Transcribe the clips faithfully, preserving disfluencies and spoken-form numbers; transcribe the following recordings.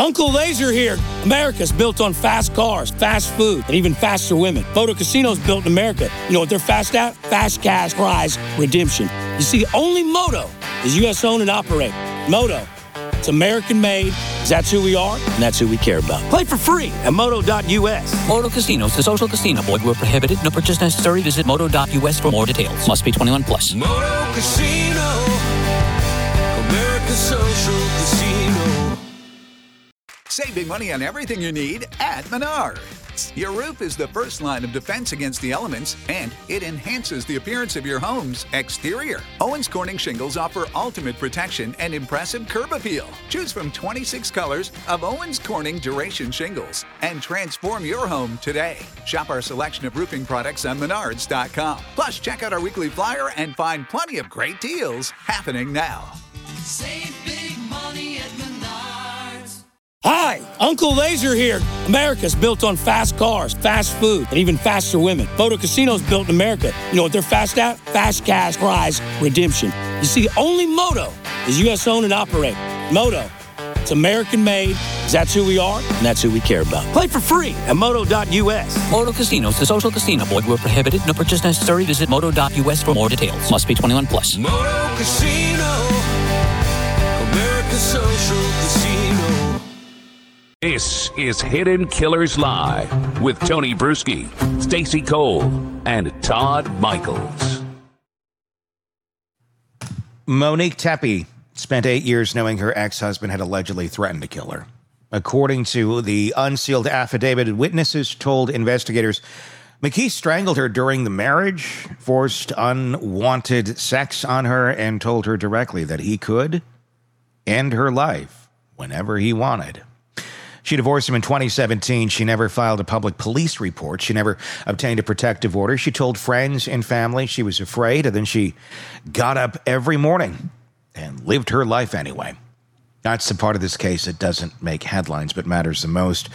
Uncle Laser here. America's built on fast cars, fast food, and even faster women. Moto Casino's built in America. You know what they're fast at? Fast cash prize redemption. You see, only Moto is U S owned and operated. Moto, it's American made, because that's who we are, and that's who we care about. Play for free at moto dot U S. Moto Casinos, the social casino. Void where prohibited. No purchase necessary. Visit moto dot U S for more details. Must be twenty-one plus. Moto Casino, America's social casino. Save big money on everything you need at Menards. Your roof is the first line of defense against the elements, and it enhances the appearance of your home's exterior. Owens Corning shingles offer ultimate protection and impressive curb appeal. Choose from twenty-six colors of Owens Corning Duration shingles and transform your home today. Shop our selection of roofing products on menards dot com. Plus, check out our weekly flyer and find plenty of great deals happening now. Save big money at Menards. Hi, Uncle Laser here. America's built on fast cars, fast food, and even faster women. Moto Casino's built in America. You know what they're fast at? Fast cash prize redemption. You see, only Moto is U S owned and operated. Moto, it's American made, because that's who we are, and that's who we care about. Play for free at moto dot U S. Moto Casinos, the social casino. Void where prohibited. No purchase necessary. Visit moto dot U S for more details. Must be twenty-one plus. Moto Casino, America's social casino. This is Hidden Killers Live with Tony Bruschi, Stacey Cole, and Todd Michaels. Monique Tepe spent eight years knowing her ex-husband had allegedly threatened to kill her. According to the unsealed affidavit, witnesses told investigators McKee strangled her during the marriage, forced unwanted sex on her, and told her directly that he could end her life whenever he wanted. She divorced him in twenty seventeen. She never filed a public police report. She never obtained a protective order. She told friends and family she was afraid, and then she got up every morning and lived her life anyway. That's the part of this case that doesn't make headlines but matters the most.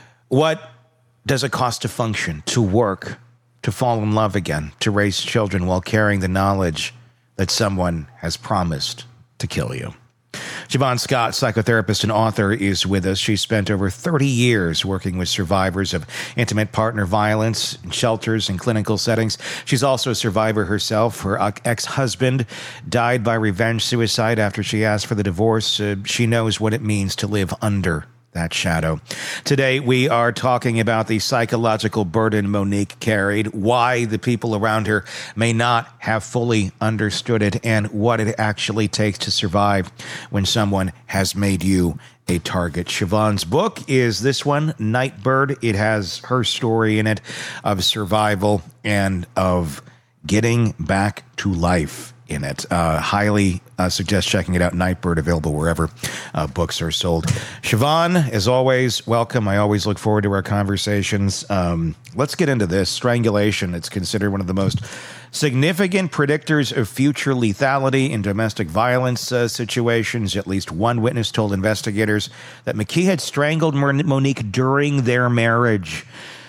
What does it cost to function, to work, to fall in love again, to raise children while carrying the knowledge that someone has promised to kill you? Siobhan Scott, psychotherapist and author, is with us. She spent over thirty years working with survivors of intimate partner violence in shelters and clinical settings. She's also a survivor herself. Her ex-husband died by revenge suicide after she asked for the divorce. Uh, she knows what it means to live under that shadow. Today, we are talking about the psychological burden Monique carried, why the people around her may not have fully understood it, and what it actually takes to survive when someone has made you a target. Siobhan's book is this one, Nightbird. It has her story in it of survival and of getting back to life in it. Uh, highly uh, suggest checking it out. Nightbird, available wherever uh, books are sold. Siobhan, as always, welcome. I always look forward to our conversations. Um, let's get into this. Strangulation. It's considered one of the most significant predictors of future lethality in domestic violence uh, situations. At least one witness told investigators that McKee had strangled Monique during their marriage.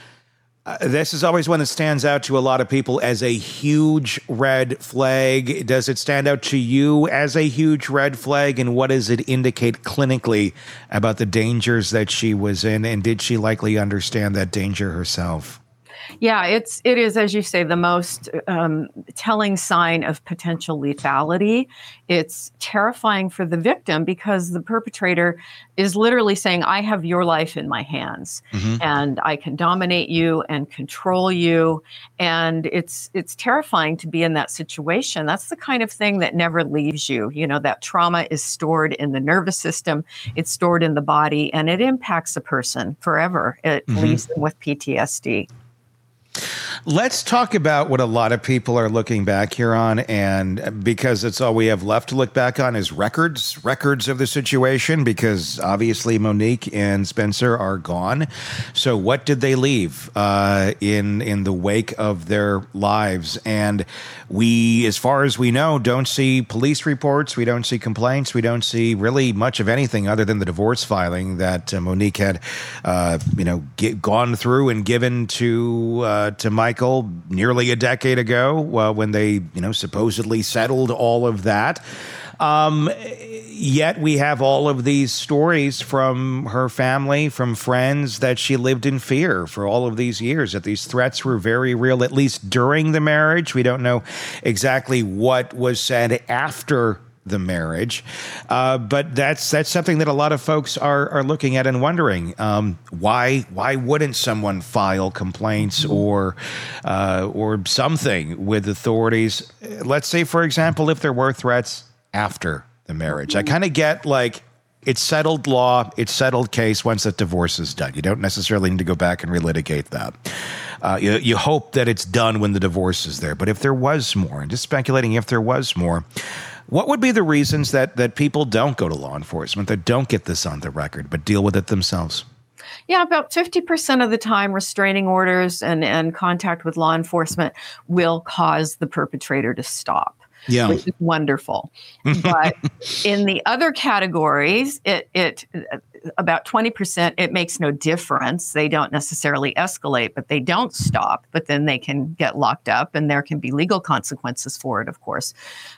Uh, this is always one that stands out to a lot of people as a huge red flag. Does it stand out to you as a huge red flag? And what does it indicate clinically about the dangers that she was in? And did she likely understand that danger herself? Yeah, it's it is, as you say, the most um, telling sign of potential lethality. It's terrifying for the victim because the perpetrator is literally saying, I have your life in my hands, mm-hmm. and I can dominate you and control you. And it's it's terrifying to be in that situation. That's the kind of thing that never leaves you. You know, that trauma is stored in the nervous system, it's stored in the body, and it impacts a person forever. It mm-hmm. leaves them with P T S D. Let's talk about what a lot of people are looking back here on, and because it's all we have left to look back on is records, records of the situation, because obviously Monique and Spencer are gone. So what did they leave uh, in in the wake of their lives? And we, as far as we know, don't see police reports, we don't see complaints, we don't see really much of anything other than the divorce filing that uh, Monique had, uh, you know, get, gone through and given to uh, to Michael nearly a decade ago, uh, when they, you know, supposedly settled all of that. Um, yet we have all of these stories from her family, from friends, that she lived in fear for all of these years, that these threats were very real, at least during the marriage. We don't know exactly what was said after the marriage. Uh, but that's that's something that a lot of folks are are looking at and wondering, um, why why wouldn't someone file complaints or uh, or something with authorities? Let's say, for example, if there were threats after the marriage. I kind of get like it's settled law, it's settled case once the divorce is done. You don't necessarily need to go back and relitigate that. Uh, you, you hope that it's done when the divorce is there. But if there was more, and just speculating if there was more, what would be the reasons that that people don't go to law enforcement, that don't get this on the record, but deal with it themselves? Yeah, about fifty percent of the time, restraining orders and, and contact with law enforcement will cause the perpetrator to stop. Yeah. Which is wonderful. But in the other categories, it it about twenty percent, it makes no difference. They don't necessarily escalate, but they don't stop. But then they can get locked up, and there can be legal consequences for it, of course.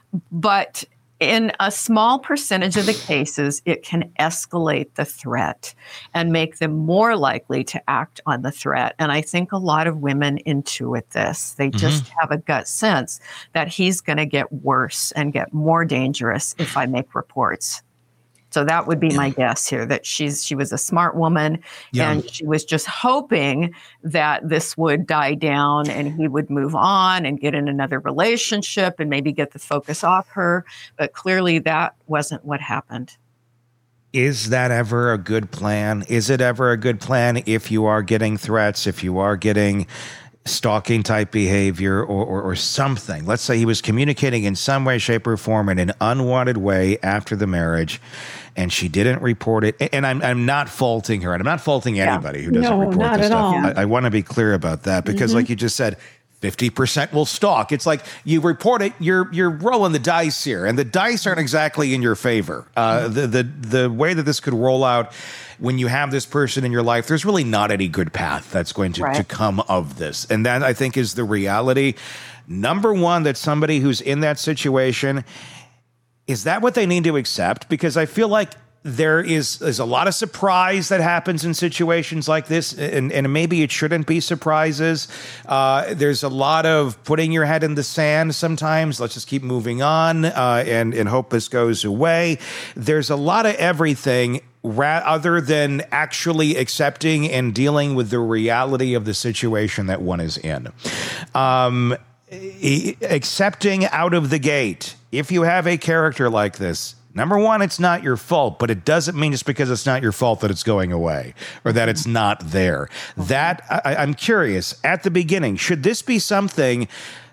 But in a small percentage of the cases, it can escalate the threat and make them more likely to act on the threat. And I think a lot of women intuit this. They just mm-hmm. have a gut sense that he's going to get worse and get more dangerous if I make reports. So that would be my guess here, that she's she was a smart woman, yeah. and she was just hoping that this would die down and he would move on and get in another relationship and maybe get the focus off her. But clearly that wasn't what happened. Is that ever a good plan? Is it ever a good plan if you are getting threats, if you are getting stalking type behavior or, or, or something? Let's say he was communicating in some way, shape, or form in an unwanted way after the marriage, and she didn't report it. And I'm I'm not faulting her, and I'm not faulting anybody yeah. who doesn't no, report not this at stuff. all. I, I want to be clear about that because, mm-hmm. like you just said, fifty percent will stalk. It's like you report it, you're you're rolling the dice here, and the dice aren't exactly in your favor. Uh, the the the way that this could roll out, when you have this person in your life, there's really not any good path that's going to, right. to come of this. And that, I think, is the reality. Number one, that somebody who's in that situation, is that what they need to accept? Because I feel like there is, is a lot of surprise that happens in situations like this, and, and maybe it shouldn't be surprises. Uh, there's a lot of putting your head in the sand sometimes. Let's just keep moving on uh, and, and hope this goes away. There's a lot of everything ra- other than actually accepting and dealing with the reality of the situation that one is in. Um, e- accepting out of the gate, if you have a character like this, number one, it's not your fault, but it doesn't mean just because it's not your fault that it's going away or that it's not there. That I, I'm curious, at the beginning, should this be something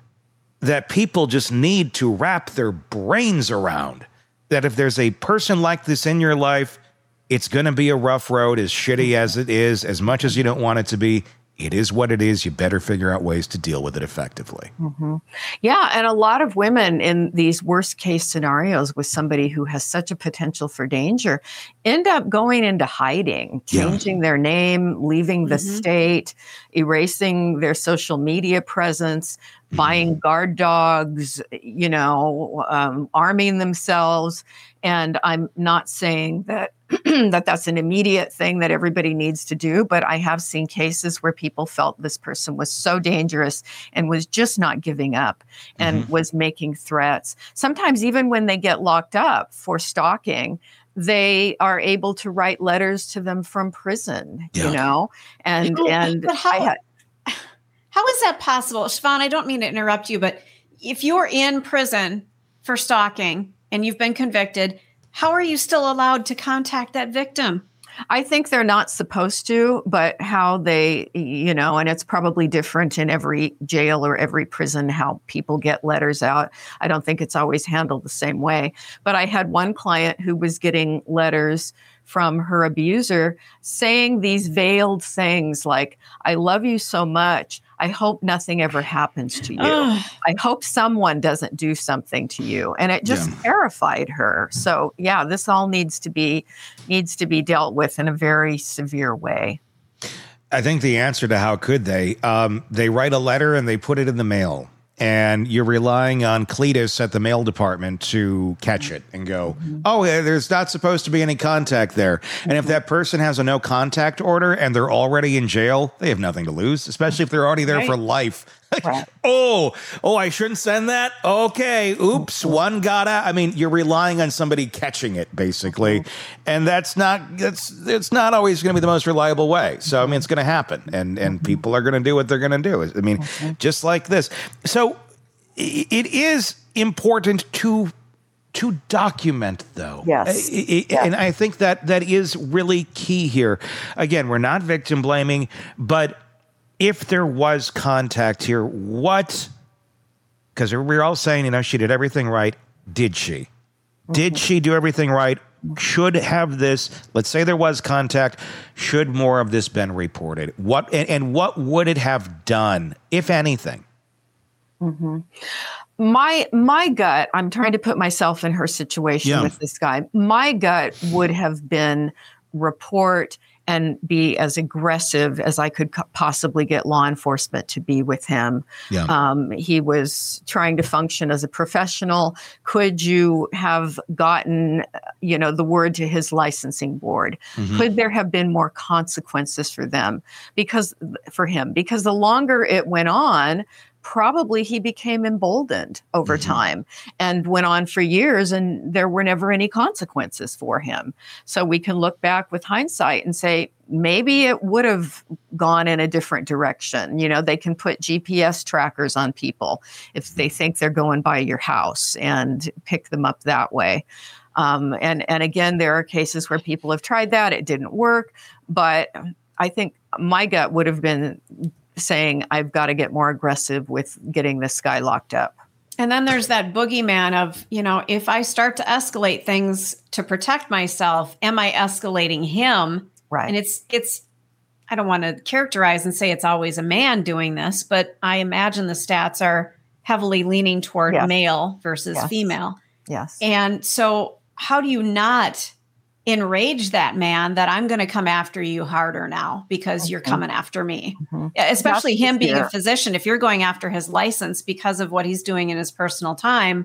that people just need to wrap their brains around? That if there's a person like this in your life, it's going to be a rough road, as shitty as it is, as much as you don't want it to be. It is what it is. You better figure out ways to deal with it effectively. Mm-hmm. Yeah. And a lot of women in these worst case scenarios with somebody who has such a potential for danger end up going into hiding, changing yeah. their name, leaving the mm-hmm. state, erasing their social media presence, mm-hmm. buying guard dogs, you know, um, arming themselves. And I'm not saying that that that's an immediate thing that everybody needs to do, but I have seen cases where people felt this person was so dangerous and was just not giving up and mm-hmm. was making threats. Sometimes even when they get locked up for stalking, they are able to write letters to them from prison, yeah. you know, and, oh, and but how, I had, how is that possible? Siobhan, I don't mean to interrupt you, but if you're in prison for stalking and you've been convicted, how are you still allowed to contact that victim? I think they're not supposed to, but how they, you know, and it's probably different in every jail or every prison, how people get letters out. I don't think it's always handled the same way. But I had one client who was getting letters from her abuser saying these veiled things like, I love you so much. I hope nothing ever happens to you. I hope someone doesn't do something to you. And it just yeah. terrified her. So yeah, this all needs to be needs to be dealt with in a very severe way. I think the answer to how could they, um, they write a letter and they put it in the mail. and you're relying on Cletus at the mail department to catch it and go, oh, yeah, there's not supposed to be any contact there. And if that person has a no contact order and they're already in jail, they have nothing to lose, especially if they're already there Right. for life. Right. oh, oh, I shouldn't send that? Okay, oops, one got out. I mean, you're relying on somebody catching it, basically. And that's not, that's, it's not always going to be the most reliable way. So, I mean, it's going to happen. And, and people are going to do what they're going to do. I mean, just like this. So i- it is important to to document, though. Yes. I- I- Yes. And I think that that is really key here. Again, we're not victim blaming, but if there was contact here, what, because we're all saying, you know, she did everything right. Did she? Did she do everything right? Should have this, let's say there was contact, should more of this been reported? What and, and what would it have done, if anything? my my gut, I'm trying to put myself in her situation Yeah. with this guy. My gut would have been report and be as aggressive as I could co- possibly get law enforcement to be with him. Yeah. Um, he was trying to function as a professional. Could you have gotten, you know, the word to his licensing board? Could there have been more consequences for them? Because for him, because the longer it went on, probably he became emboldened over time and went on for years, and there were never any consequences for him. So we can look back with hindsight and say, maybe it would have gone in a different direction. You know, they can put G P S trackers on people if they think they're going by your house and pick them up that way. Um, and, and again, there are cases where people have tried that. It didn't work. But I think my gut would have been saying, I've got to get more aggressive with getting this guy locked up. And then there's that boogeyman of, you know, if I start to escalate things to protect myself, am I escalating him? Right. And it's, it's, I don't want to characterize and say it's always a man doing this, but I imagine the stats are heavily leaning toward Yes. male versus Yes. female. Yes. And so how do you not enrage that man that I'm going to come after you harder now because you're coming after me? Especially That's the him being fear. a physician. If you're going after his license because of what he's doing in his personal time,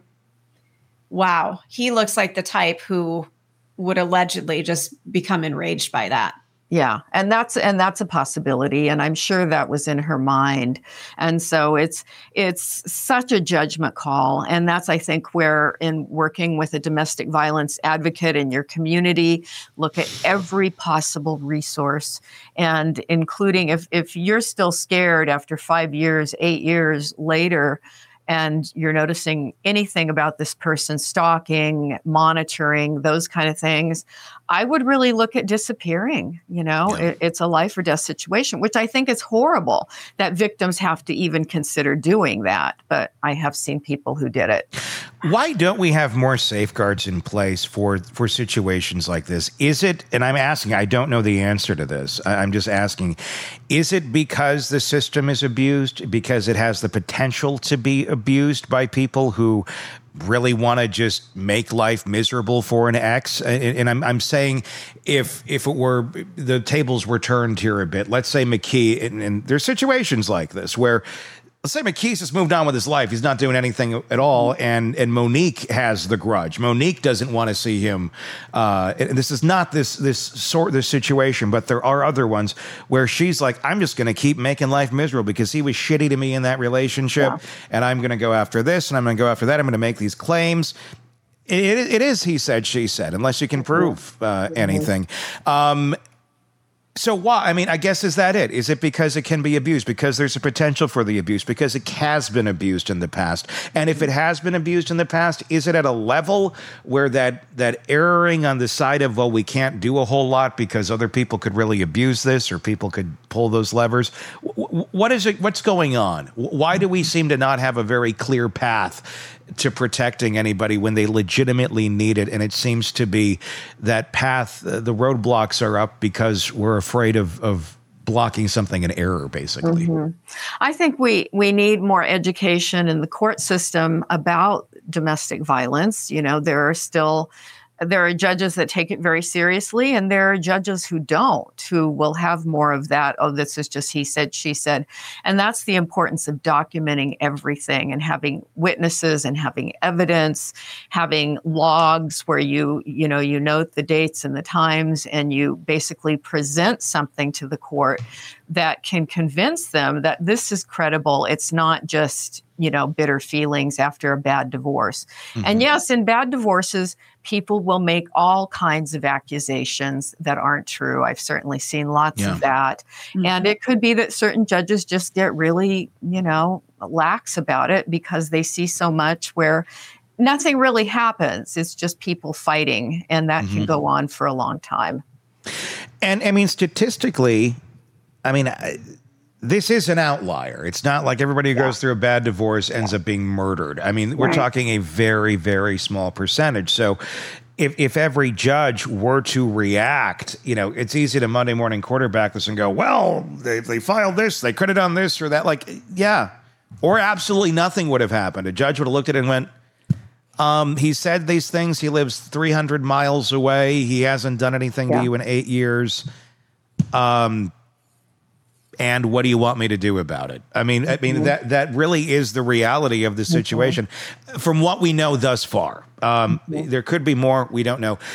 wow, he looks like the type who would allegedly just become enraged by that. Yeah, and that's and that's a possibility, and I'm sure that was in her mind. And so it's it's such a judgment call, and that's, I think, where in working with a domestic violence advocate in your community, look at every possible resource, and including if if you're still scared after five years, eight years later, and you're noticing anything about this person stalking, monitoring, those kind of things, I would really look at disappearing. You know, it, it's a life or death situation, which I think is horrible that victims have to even consider doing that. But I have seen people who did it. Why don't we have more safeguards in place for, for situations like this? Is it, and I'm asking, I don't know the answer to this. I- I'm just asking, is it because the system is abused, because it has the potential to be abused by people who really want to just make life miserable for an ex? And, and I'm, I'm saying if if it were, the tables were turned here a bit, let's say McKee, and, and there's situations like this where, let's say McKee's just moved on with his life. He's not doing anything at all. And and Monique has the grudge. Monique doesn't want to see him. Uh, and this is not this this sort this situation, but there are other ones where she's like, I'm just going to keep making life miserable because he was shitty to me in that relationship. Yeah. And I'm going to go after this and I'm going to go after that. I'm going to make these claims. It, it, it is he said, she said, unless you can prove uh, anything. Um, So why? I mean, I guess, is that it? Is it because it can be abused? Because there's a potential for the abuse? Because it has been abused in the past? And if it has been abused in the past, is it at a level where that that erring on the side of, well, we can't do a whole lot because other people could really abuse this or people could pull those levers? W- what is it? What's going on? Why do we seem to not have a very clear path to protecting anybody when they legitimately need it? And it seems to be that path, uh, the roadblocks are up because we're afraid of, of blocking something in error, basically. I think we we need more education in the court system about domestic violence. You know, there are still there are judges that take it very seriously, and there are judges who don't, who will have more of that. Oh, this is just he said, she said. And that's the importance of documenting everything and having witnesses and having evidence, having logs where you, you know, you note the dates and the times, and you basically present something to the court that can convince them that this is credible. It's not just, you know, bitter feelings after a bad divorce. Mm-hmm. And yes, in bad divorces, people will make all kinds of accusations that aren't true. I've certainly seen lots yeah. of that. Mm-hmm. And it could be that certain judges just get really, you know, lax about it because they see so much where nothing really happens. It's just people fighting, and that mm-hmm. can go on for a long time. And I mean, statistically, I mean, I, this is an outlier. It's not like everybody who yeah. goes through a bad divorce ends yeah. up being murdered. I mean, we're right. talking a very, very small percentage. So if if every judge were to react, you know, it's easy to Monday morning quarterback this and go, well, they, they filed this, they could have done this or that. Like, yeah. Or absolutely nothing would have happened. A judge would have looked at it and went, um, he said these things. He lives three hundred miles away. He hasn't done anything yeah. to you in eight years. Um, And what do you want me to do about it? I mean, I mean that that really is the reality of the situation, mm-hmm. from what we know thus far. Um, mm-hmm. There could be more. We don't know.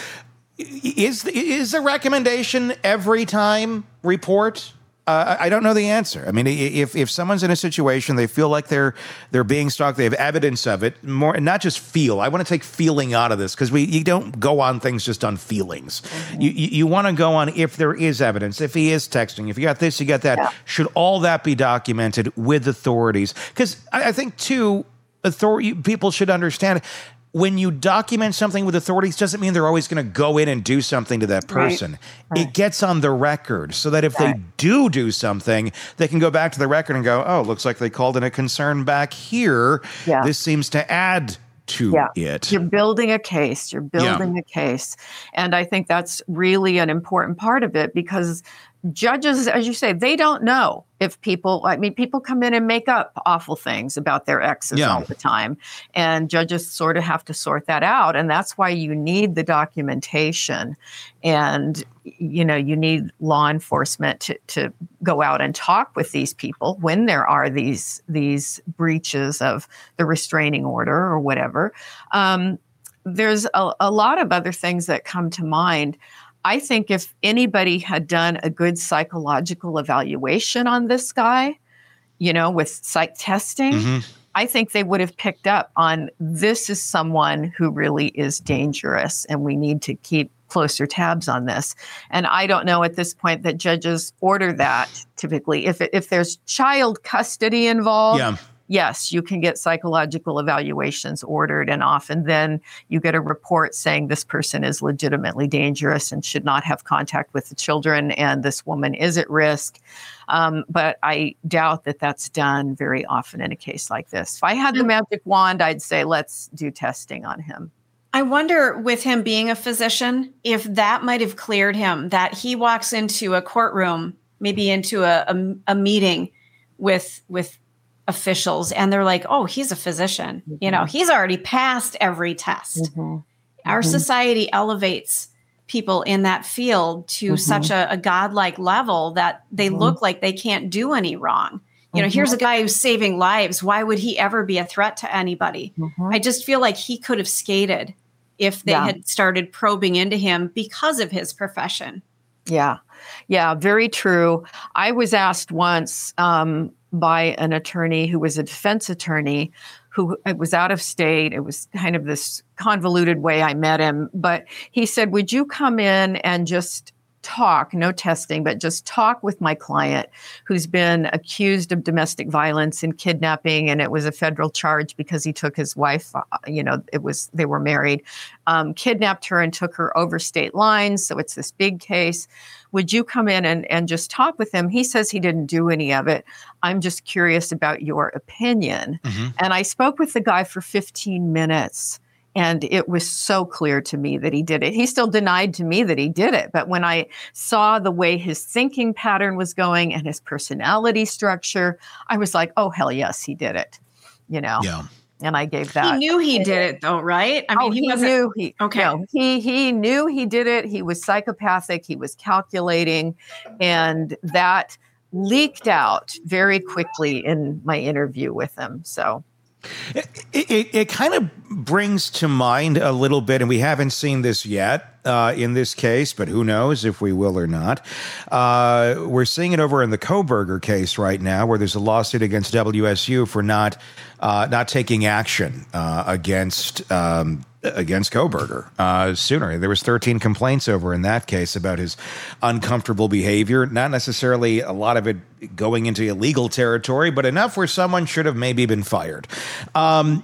Is is the recommendation every time report? Uh, I don't know the answer. I mean, if if someone's in a situation, they feel like they're they're being stalked, they have evidence of it, more, and not just feel. I want to take feeling out of this, because we you don't go on things just on feelings. Mm-hmm. You you, you want to go on if there is evidence, if he is texting, if you got this, you got that. Yeah. Should all that be documented with authorities? Because I, I think too, authority people should understand. When you document something with authorities, doesn't mean they're always going to go in and do something to that person. Right. Right. It gets on the record so that if right. they do do something, they can go back to the record and go, oh, looks like they called in a concern back here. Yeah. This seems to add to yeah. it. You're building a case. You're building yeah. a case. And I think that's really an important part of it, because judges, as you say, they don't know if people, I mean, people come in and make up awful things about their exes yeah. all the time. And judges sort of have to sort that out. And that's why you need the documentation. And, you know, you need law enforcement to, to go out and talk with these people when there are these, these breaches of the restraining order or whatever. Um, there's a, a lot of other things that come to mind. I think if anybody had done a good psychological evaluation on this guy, you know, with psych testing, mm-hmm. I think they would have picked up on this is someone who really is dangerous, and we need to keep closer tabs on this. And I don't know at this point that judges order that typically. If if there's child custody involved, yeah. yes, you can get psychological evaluations ordered, and often then you get a report saying this person is legitimately dangerous and should not have contact with the children, and this woman is at risk. Um, but I doubt that that's done very often in a case like this. If I had the magic wand, I'd say let's do testing on him. I wonder, with him being a physician, if that might have cleared him, that he walks into a courtroom, maybe into a, a, a meeting with with officials, and they're like, oh, he's a physician. Mm-hmm. You know, he's already passed every test. Mm-hmm. Our mm-hmm. society elevates people in that field to mm-hmm. such a, a godlike level that they mm-hmm. look like they can't do any wrong. You know, mm-hmm. here's a guy who's saving lives. Why would he ever be a threat to anybody? Mm-hmm. I just feel like he could have skated if they yeah. had started probing into him because of his profession. Yeah. Yeah, very true. I was asked once um, by an attorney who was a defense attorney who was out of state. It was kind of this convoluted way I met him. But he said, would you come in and just talk, no testing, but just talk with my client who's been accused of domestic violence and kidnapping. And it was a federal charge because he took his wife, uh, you know, it was, they were married, um, kidnapped her and took her over state lines. So it's this big case. Would you come in and, and just talk with him? He says he didn't do any of it. I'm just curious about your opinion. Mm-hmm. And I spoke with the guy for fifteen minutes. And it was so clear to me that he did it. He still denied to me that he did it. But when I saw the way his thinking pattern was going and his personality structure, I was like, oh, hell yes, he did it. You know? Yeah. And I gave that. He knew he did it though, right? I mean, oh, he, he wasn't, knew he okay. No, he he knew he did it. He was psychopathic. He was calculating, and that leaked out very quickly in my interview with him. So it, it, it kind of brings to mind a little bit, and we haven't seen this yet uh, in this case, but who knows if we will or not. Uh, we're seeing it over in the Kohberger case right now, where there's a lawsuit against W S U for not uh, not taking action uh, against um, against Kohberger uh, sooner. There was thirteen complaints over in that case about his uncomfortable behavior, not necessarily a lot of it going into illegal territory, but enough where someone should have maybe been fired. Um,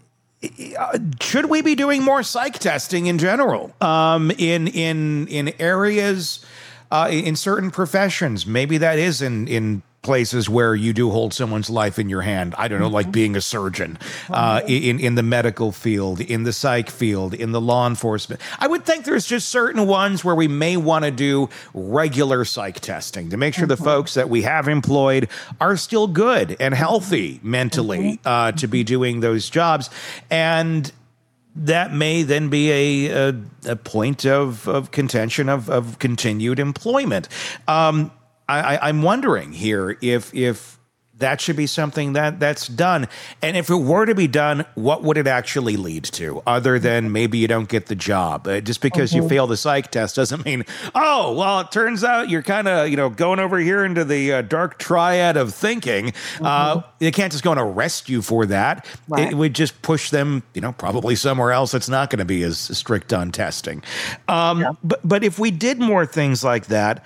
should we be doing more psych testing in general um, in in in areas uh, in certain professions? Maybe that is in in places where you do hold someone's life in your hand. I don't know, like being a surgeon, uh, in, in the medical field, in the psych field, in the law enforcement. I would think there's just certain ones where we may want to do regular psych testing to make sure the folks that we have employed are still good and healthy mentally uh, to be doing those jobs. And that may then be a, a, a point of, of contention of, of continued employment. Um, I, I'm wondering here if if that should be something that that's done. And if it were to be done, what would it actually lead to other than maybe you don't get the job? Uh, just because mm-hmm. you fail the psych test doesn't mean, oh, well, it turns out you're kind of, you know, going over here into the uh, dark triad of thinking. Mm-hmm. Uh, they can't just go and arrest you for that. Right. It would just push them, you know, probably somewhere else that's not going to be as strict on testing. Um, yeah. But But if we did more things like that,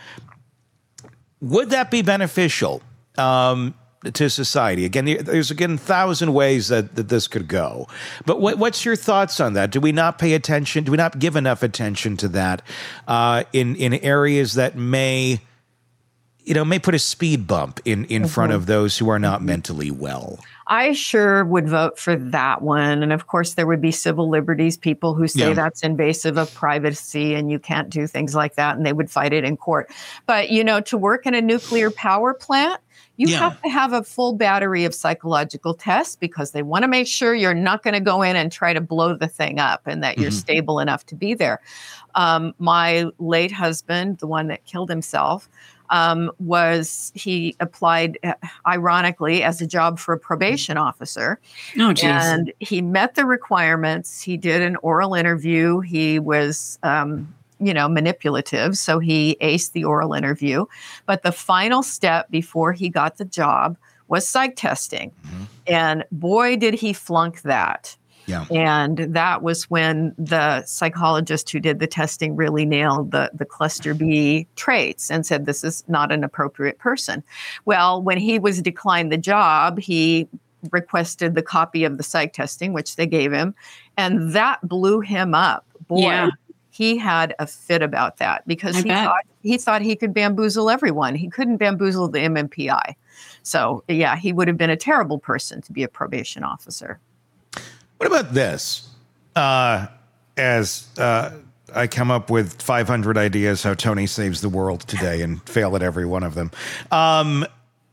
would that be beneficial um, to society? Again, there's, again, a thousand ways that, that this could go. But what, what's your thoughts on that? Do we not pay attention? Do we not give enough attention to that uh, in, in areas that may, you know, may put a speed bump in, in mm-hmm. front of those who are not mm-hmm. mentally well? I sure would vote for that one. And of course, there would be civil liberties people who say yeah. that's invasive of privacy and you can't do things like that. And they would fight it in court. But, you know, to work in a nuclear power plant, you yeah. have to have a full battery of psychological tests because they want to make sure you're not going to go in and try to blow the thing up and that you're mm-hmm. stable enough to be there. Um, my late husband, the one that killed himself, Um, was he applied, uh, ironically, as a job for a probation officer. Oh, geez. And he met the requirements. He did an oral interview. He was, um, you know, manipulative. So he aced the oral interview. But the final step before he got the job was psych testing. Mm-hmm. And boy, did he flunk that. Yeah. And that was when the psychologist who did the testing really nailed the, the cluster B traits and said, this is not an appropriate person. Well, when he was declined the job, he requested the copy of the psych testing, which they gave him. And that blew him up. Boy, yeah. he had a fit about that because I he bet. thought, he thought he could bamboozle everyone. He couldn't bamboozle the M M P I. So, yeah, he would have been a terrible person to be a probation officer. What about this? Uh, as uh, I come up with five hundred ideas how Tony saves the world today and fail at every one of them. Um,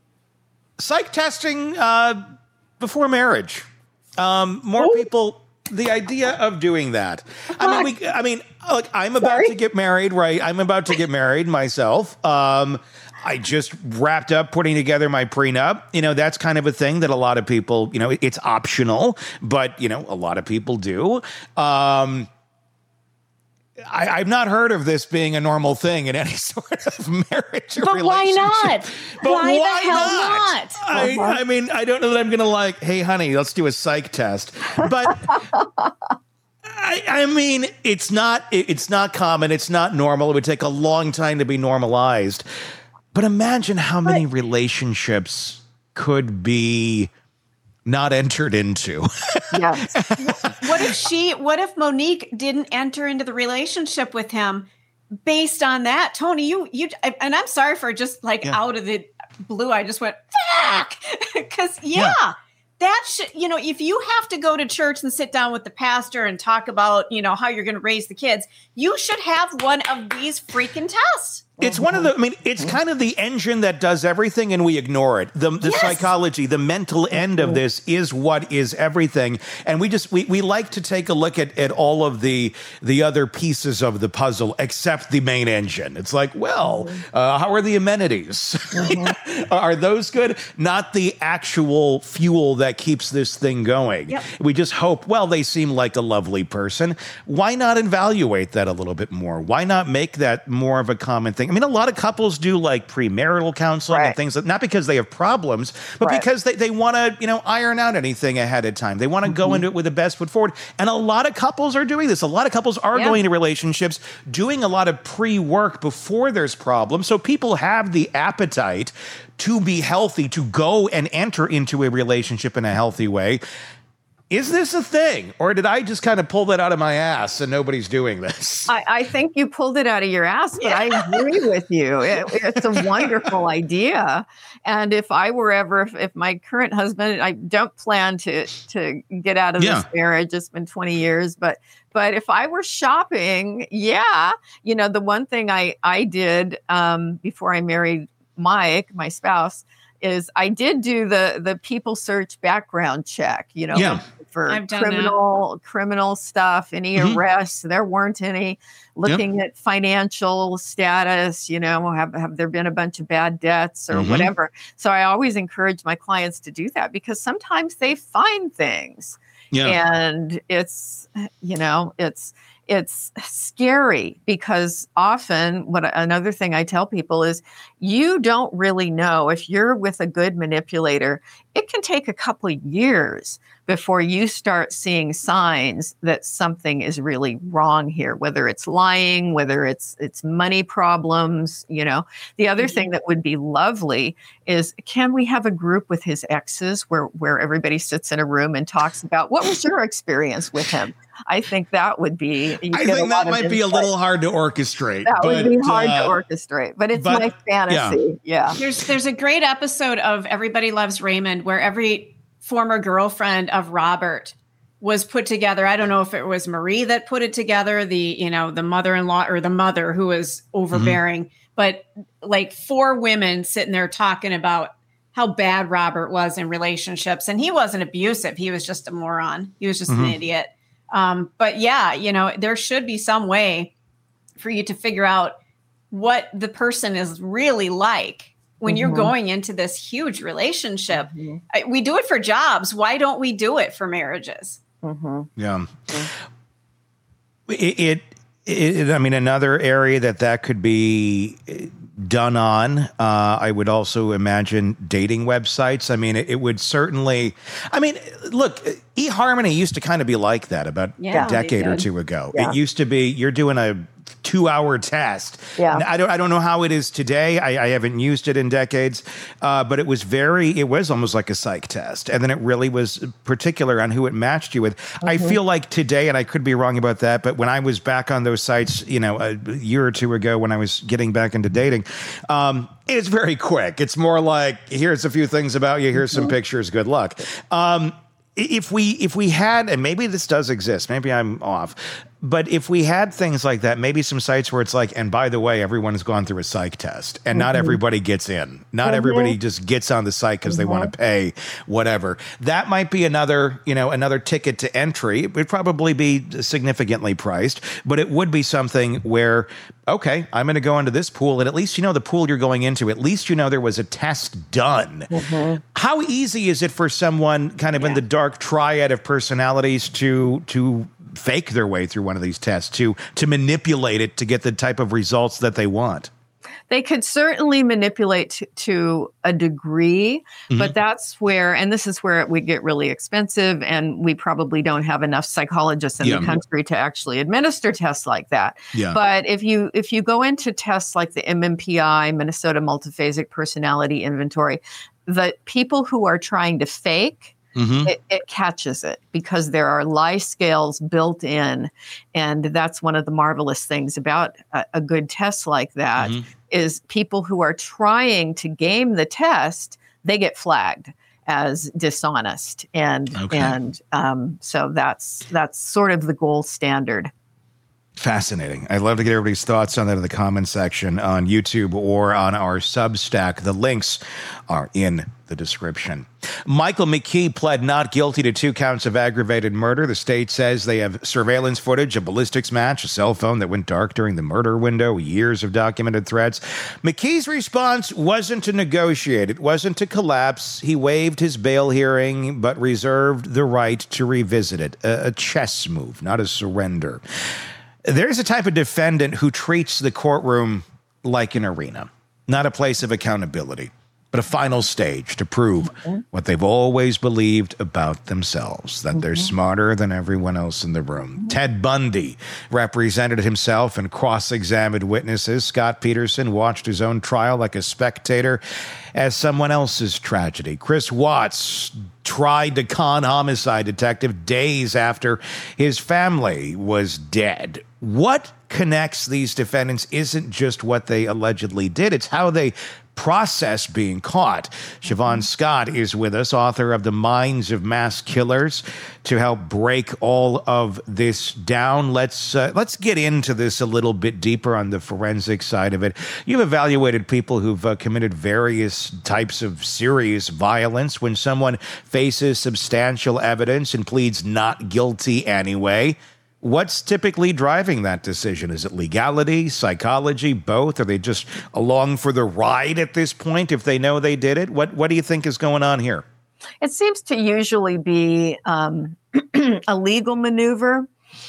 psych testing uh, before marriage. Um, more oh. people, the idea of doing that. I mean, we, I mean, look, I'm about Sorry? to get married, right? I'm about to get married myself. Um, I just wrapped up putting together my prenup. You know, that's kind of a thing that a lot of people, you know, it's optional, but, you know, a lot of people do. Um, I, I've not heard of this being a normal thing in any sort of marriage or but relationship. Why not? But why, why the hell not? not? I, Uh-huh. I mean, I don't know that I'm going to like, hey, honey, let's do a psych test. But I, I mean, it's not, it's not common. It's not normal. It would take a long time to be normalized. But imagine how many but, relationships could be not entered into. Yes. What if she, what if Monique didn't enter into the relationship with him based on that? Tony, you, you, and I'm sorry for just like yeah. out of the blue, I just went, fuck. Because, yeah, yeah, that should, you know, if you have to go to church and sit down with the pastor and talk about, you know, how you're going to raise the kids, you should have one of these freaking tests. It's one of the, I mean, it's kind of the engine that does everything and we ignore it. The, the Yes. psychology, the mental end of this is what is everything. And we just, we, we like to take a look at, at all of the, the other pieces of the puzzle except the main engine. It's like, well, uh, how are the amenities? Are those good? Not the actual fuel that keeps this thing going. Yep. We just hope, well, they seem like a lovely person. Why not evaluate that a little bit more? Why not make that more of a common thing? I mean, a lot of couples do like premarital counseling Right. and things, like, not because they have problems, but Right. because they, they want to, you know, iron out anything ahead of time. They want to Mm-hmm. go into it with the best foot forward. And a lot of couples are doing this. A lot of couples are Yeah. going to relationships, doing a lot of pre-work before there's problems. So people have the appetite to be healthy, to go and enter into a relationship in a healthy way. Is this a thing? Or did I just kind of pull that out of my ass and nobody's doing this? I, I think you pulled it out of your ass, but I agree with you. It, it's a wonderful idea. And if I were ever, if, if my current husband, I don't plan to to get out of Yeah. this marriage. It's been twenty years, but but if I were shopping, yeah, you know, the one thing I I did um, before I married Mike, my spouse, is I did do the the people search background check. You know, Yeah. for I've done that. criminal criminal stuff, any Mhm. arrests. There weren't any. Looking at financial status, you know, have have there been a bunch of bad debts or Mhm. whatever? So I always encourage my clients to do that because sometimes they find things, and it's you know it's it's scary because often what another thing I tell people is you don't really know if you're with a good manipulator. It can take a couple of years before you start seeing signs that something is really wrong here, whether it's lying, whether it's it's money problems, you know. The other thing that would be lovely is, can we have a group with his exes where where everybody sits in a room and talks about what was your experience with him? I think that would be. you I get a think lot that of might be a insight. little hard to orchestrate. That but, would be hard uh, to orchestrate, but it's but- my fantasy. Yeah. There's there's a great episode of Everybody Loves Raymond where every former girlfriend of Robert was put together. I don't know if it was Marie that put it together, the you know the mother-in-law or the mother who was overbearing, but like four women sitting there talking about how bad Robert was in relationships, and he wasn't abusive. He was just a moron. He was just an idiot. Um, but yeah, you know, there should be some way for you to figure out what the person is really like when you're going into this huge relationship. I, we do it for jobs. Why don't we do it for marriages? Yeah. It, it, it, I mean, another area that that could be done on, uh, I would also imagine dating websites. I mean, it, it would certainly, I mean, look, eHarmony used to kind of be like that about Yeah, a they decade or did. two ago. Yeah. It used to be, you're doing a two hour test. Yeah. I don't, I don't know how it is today. I, I haven't used it in decades, uh, but it was very, it was almost like a psych test. And then it really was particular on who it matched you with. I feel like today, and I could be wrong about that, but when I was back on those sites, you know, a year or two ago when I was getting back into dating, um, it's very quick. It's more like, here's a few things about you. Here's some pictures. Good luck. Um, if we, if we had, and maybe this does exist, maybe I'm off, but if we had things like that, maybe some sites where it's like, and by the way, everyone has gone through a psych test and not everybody gets in. Not everybody just gets on the site because they want to pay whatever. That might be another, you know, another ticket to entry. It would probably be significantly priced, but it would be something where, okay, I'm going to go into this pool, and at least you know the pool you're going into. At least you know there was a test done. How easy is it for someone kind of in the dark triad of personalities to to fake their way through one of these tests, to to manipulate it to get the type of results that they want? They could certainly manipulate to, to a degree, but that's where, and this is where it would get really expensive, and we probably don't have enough psychologists in Yeah. the country to actually administer tests like that. Yeah. But if you if you go into tests like the M M P I, Minnesota Multiphasic Personality Inventory, the people who are trying to fake, It, it catches it because there are lie scales built in. And that's one of the marvelous things about a, a good test like that is people who are trying to game the test, they get flagged as dishonest. And Okay. and um, so that's that's sort of the gold standard. Fascinating. I'd love to get everybody's thoughts on that in the comments section on YouTube or on our Substack. The links are in the description. Michael McKee pled not guilty to two counts of aggravated murder. The state says they have surveillance footage, a ballistics match, a cell phone that went dark during the murder window, years of documented threats. McKee's response wasn't to negotiate. It wasn't to collapse. He waived his bail hearing, but reserved the right to revisit it. A, a chess move, not a surrender. There's a type of defendant who treats the courtroom like an arena, not a place of accountability, but a final stage to prove mm-hmm. what they've always believed about themselves, that mm-hmm. they're smarter than everyone else in the room. Mm-hmm. Ted Bundy represented himself and cross-examined witnesses. Scott Peterson watched his own trial like a spectator as someone else's tragedy. Chris Watts tried to con homicide detective days after his family was dead. What connects these defendants isn't just what they allegedly did, it's how they process being caught. Siobhan Scott is with us, author of The Minds of Mass Killers, to help break all of this down. Let's uh, let's get into this a little bit deeper on the forensic side of it. You've evaluated people who've uh, committed various types of serious violence. When someone faces substantial evidence and pleads not guilty anyway, what's typically driving that decision? Is it legality, psychology, both? Are they just along for the ride at this point if they know they did it? What What do you think is going on here? It seems to usually be um, a legal maneuver.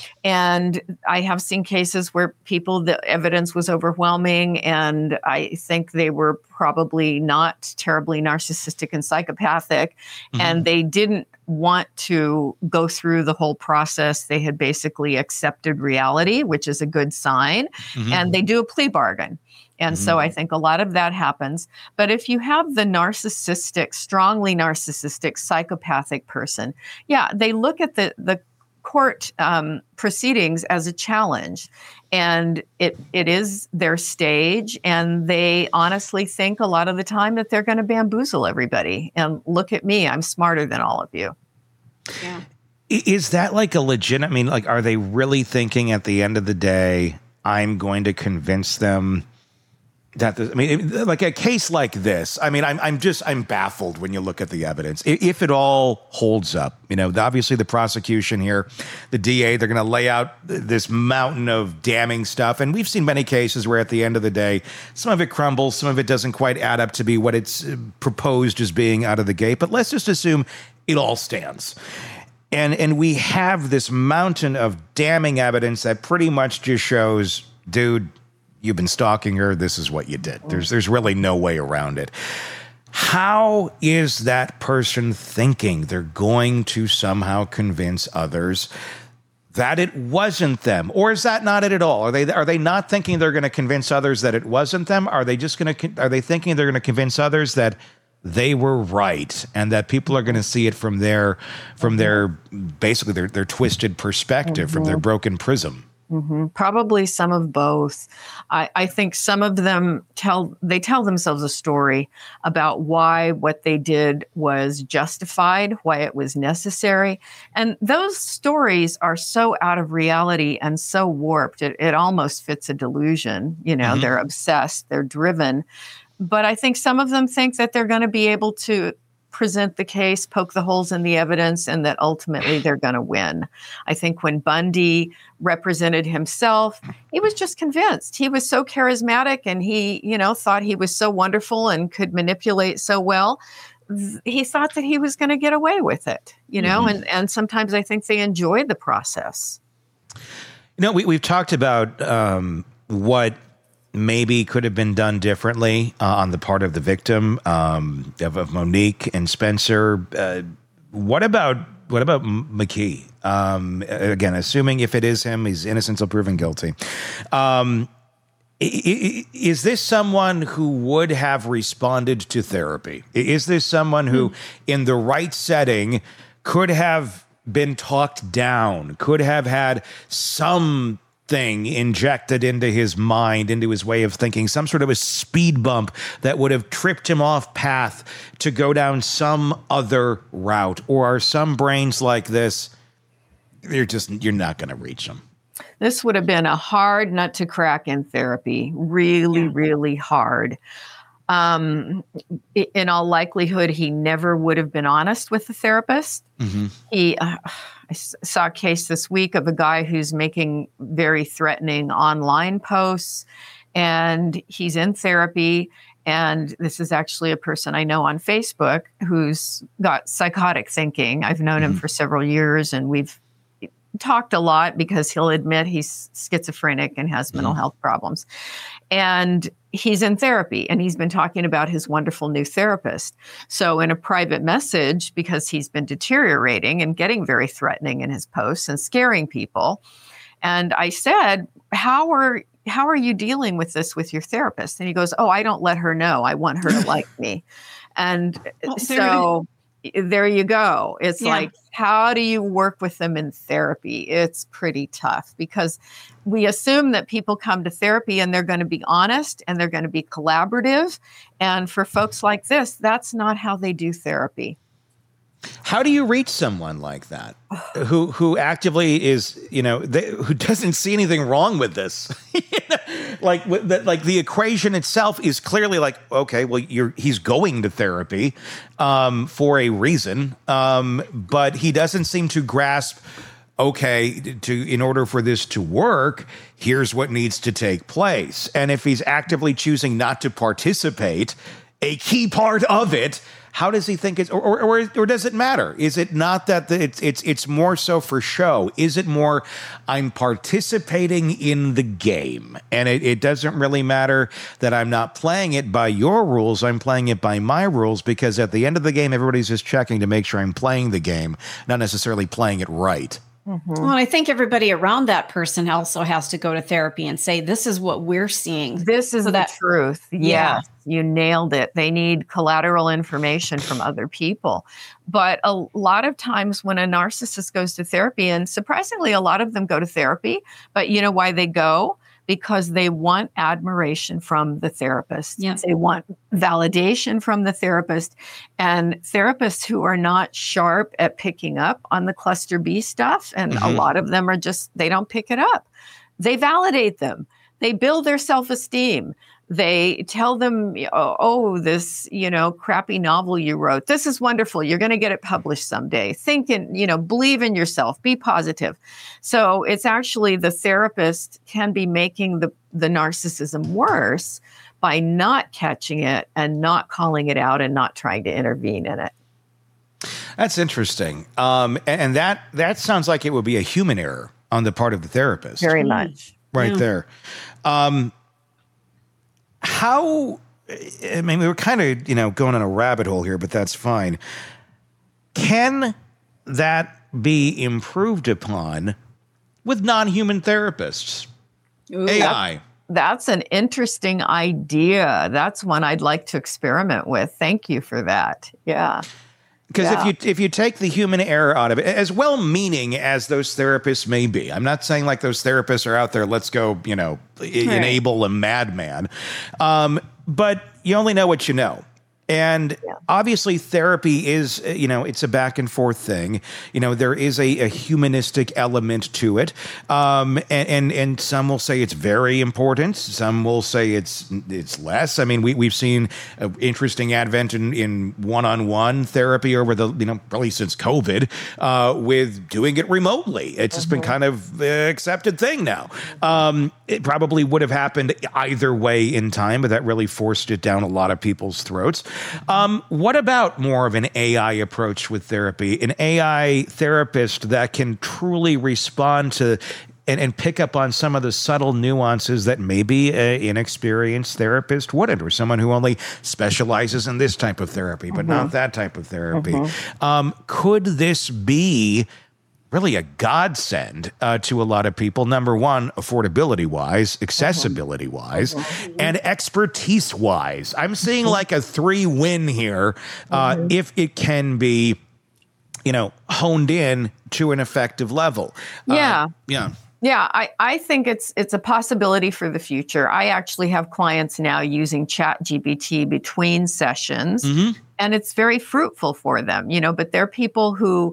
And I have seen cases where people, the evidence was overwhelming, and I think they were probably not terribly narcissistic and psychopathic, mm-hmm. and they didn't want to go through the whole process. They had basically accepted reality, which is a good sign, mm-hmm. and they do a plea bargain. And mm-hmm. so I think a lot of that happens. But if you have the narcissistic, strongly narcissistic, psychopathic person, yeah, they look at the the court um, proceedings as a challenge, and it it is their stage, and they honestly think a lot of the time that they're going to bamboozle everybody. And look at me, I'm smarter than all of you. Yeah. Is that like a legit, I mean, like, are they really thinking at the end of the day, I'm going to convince them that, the, I mean, like a case like this, I mean, I'm I'm just, I'm baffled when you look at the evidence. If it all holds up, you know, obviously the prosecution here, the D A, they're going to lay out this mountain of damning stuff. And we've seen many cases where at the end of the day, some of it crumbles, some of it doesn't quite add up to be what it's proposed as being out of the gate. But let's just assume it all stands. And and we have this mountain of damning evidence that pretty much just shows, dude, you've been stalking her. This is what you did. There's there's really no way around it. How is that person thinking? They're going to somehow convince others that it wasn't them, or is that not it at all? Are they are they not thinking they're going to convince others that it wasn't them? Are they just going to? Are they thinking they're going to convince others that they were right and that people are going to see it from their from their basically their their twisted perspective, mm-hmm. from their broken prism? Mm-hmm. Probably some of both. I, I think some of them tell they tell themselves a story about why what they did was justified, why it was necessary. And those stories are so out of reality and so warped, it, it almost fits a delusion. You know, mm-hmm. they're obsessed, they're driven. But I think some of them think that they're going to be able to present the case, poke the holes in the evidence, and that ultimately they're going to win. I think when Bundy represented himself, he was just convinced. He was so charismatic, and he, you know, thought he was so wonderful and could manipulate so well. He thought that he was going to get away with it, you know, mm-hmm. and, and sometimes I think they enjoyed the process. You know, we, we've talked about um, what maybe could have been done differently uh, on the part of the victim, um, of, of Monique and Spencer. Uh, what about what about McKee? Um, again, assuming if it is him, he's innocent until proven guilty. Um, is this someone who would have responded to therapy? Is this someone who, mm. in the right setting, could have been talked down, could have had some thing injected into his mind, into his way of thinking, some sort of a speed bump that would have tripped him off path to go down some other route? Or are some brains like this, you're just, you're not going to reach them? This would have been a hard nut to crack in therapy. Really, Yeah. really hard. Um, i- in all likelihood, he never would have been honest with the therapist. Mm-hmm. He, uh, I s- saw a case this week of a guy who's making very threatening online posts, and he's in therapy. And this is actually a person I know on Facebook who's got psychotic thinking. I've known him Mhm. for several years, and we've talked a lot because he'll admit he's schizophrenic and has mental health problems. And he's in therapy, and he's been talking about his wonderful new therapist. So in a private message, because he's been deteriorating and getting very threatening in his posts and scaring people. And I said, how are how are you dealing with this with your therapist? And he goes, oh, I don't let her know. I want her to like me. And Well, there so there you go. It's Yeah. like, how do you work with them in therapy? It's pretty tough because we assume that people come to therapy and they're going to be honest and they're going to be collaborative. And for folks like this, that's not how they do therapy. How do you reach someone like that who who actively is, you know, they, who doesn't see anything wrong with this? You know, like with the, like the equation itself is clearly like, okay, well, you're he's going to therapy um, for a reason, um, but he doesn't seem to grasp. Okay, to in order for this to work, here's what needs to take place. And if he's actively choosing not to participate, a key part of it. How does he think it's, or, or, or, or does it matter? Is it not that the, it's, it's, it's more so for show? Is it more, I'm participating in the game and it, it doesn't really matter that I'm not playing it by your rules. I'm playing it by my rules because at the end of the game, everybody's just checking to make sure I'm playing the game, not necessarily playing it right. Mm-hmm. Well, I think everybody around that person also has to go to therapy and say, this is what we're seeing. This is So the that- truth. Yeah. Yes, you nailed it. They need collateral information from other people. But a lot of times when a narcissist goes to therapy, and surprisingly, a lot of them go to therapy, but you know why they go? Because they want admiration from the therapist. Yeah. They want validation from the therapist. And therapists who are not sharp at picking up on the cluster B stuff, and a Mhm. lot of them are just, they don't pick it up. They validate them. They build their self-esteem. They tell them, oh, oh, this, you know, crappy novel you wrote, this is wonderful. You're going to get it published someday. Think and, you know, believe in yourself, be positive. So it's actually the therapist can be making the, the narcissism worse by not catching it and not calling it out and not trying to intervene in it. That's interesting. Um, and, and that, that sounds like it would be a human error on the part of the therapist. Very much. Right Yeah. there. Um, how, I mean, we were kind of, you know, going on a rabbit hole here, but that's fine. Can that be improved upon with non-human therapists? A I. That's an interesting idea. That's one I'd like to experiment with. Thank you for that. Yeah. Because Yeah. if you if you take the human error out of it, as well-meaning as those therapists may be, I'm not saying like those therapists are out there, let's go, you know, e- enable a madman. Um, but you only know what you know. And obviously therapy is, uh, you know, it's a back and forth thing. You know, there is a, a humanistic element to it. Um, and, and, and some will say it's very important. Some will say it's, it's less. I mean, we, we've seen an interesting advent in, in one-on-one therapy over the, you know, probably since COVID, uh, with doing it remotely. It's just been kind of the accepted thing now. Um, it probably would have happened either way in time, but that really forced it down a lot of people's throats. Um, what about more of an A I approach with therapy? An A I therapist that can truly respond to and, and pick up on some of the subtle nuances that maybe an inexperienced therapist wouldn't, or someone who only specializes in this type of therapy, but not that type of therapy. Um, could this be really a godsend uh, to a lot of people? Number one, affordability wise, accessibility wise, and expertise wise. I'm seeing like a three win here uh, if it can be, you know, honed in to an effective level. Yeah. Uh, yeah. Yeah, I, I think it's it's a possibility for the future. I actually have clients now using Chat G P T between sessions, Mhm. and it's very fruitful for them, you know, but they're people who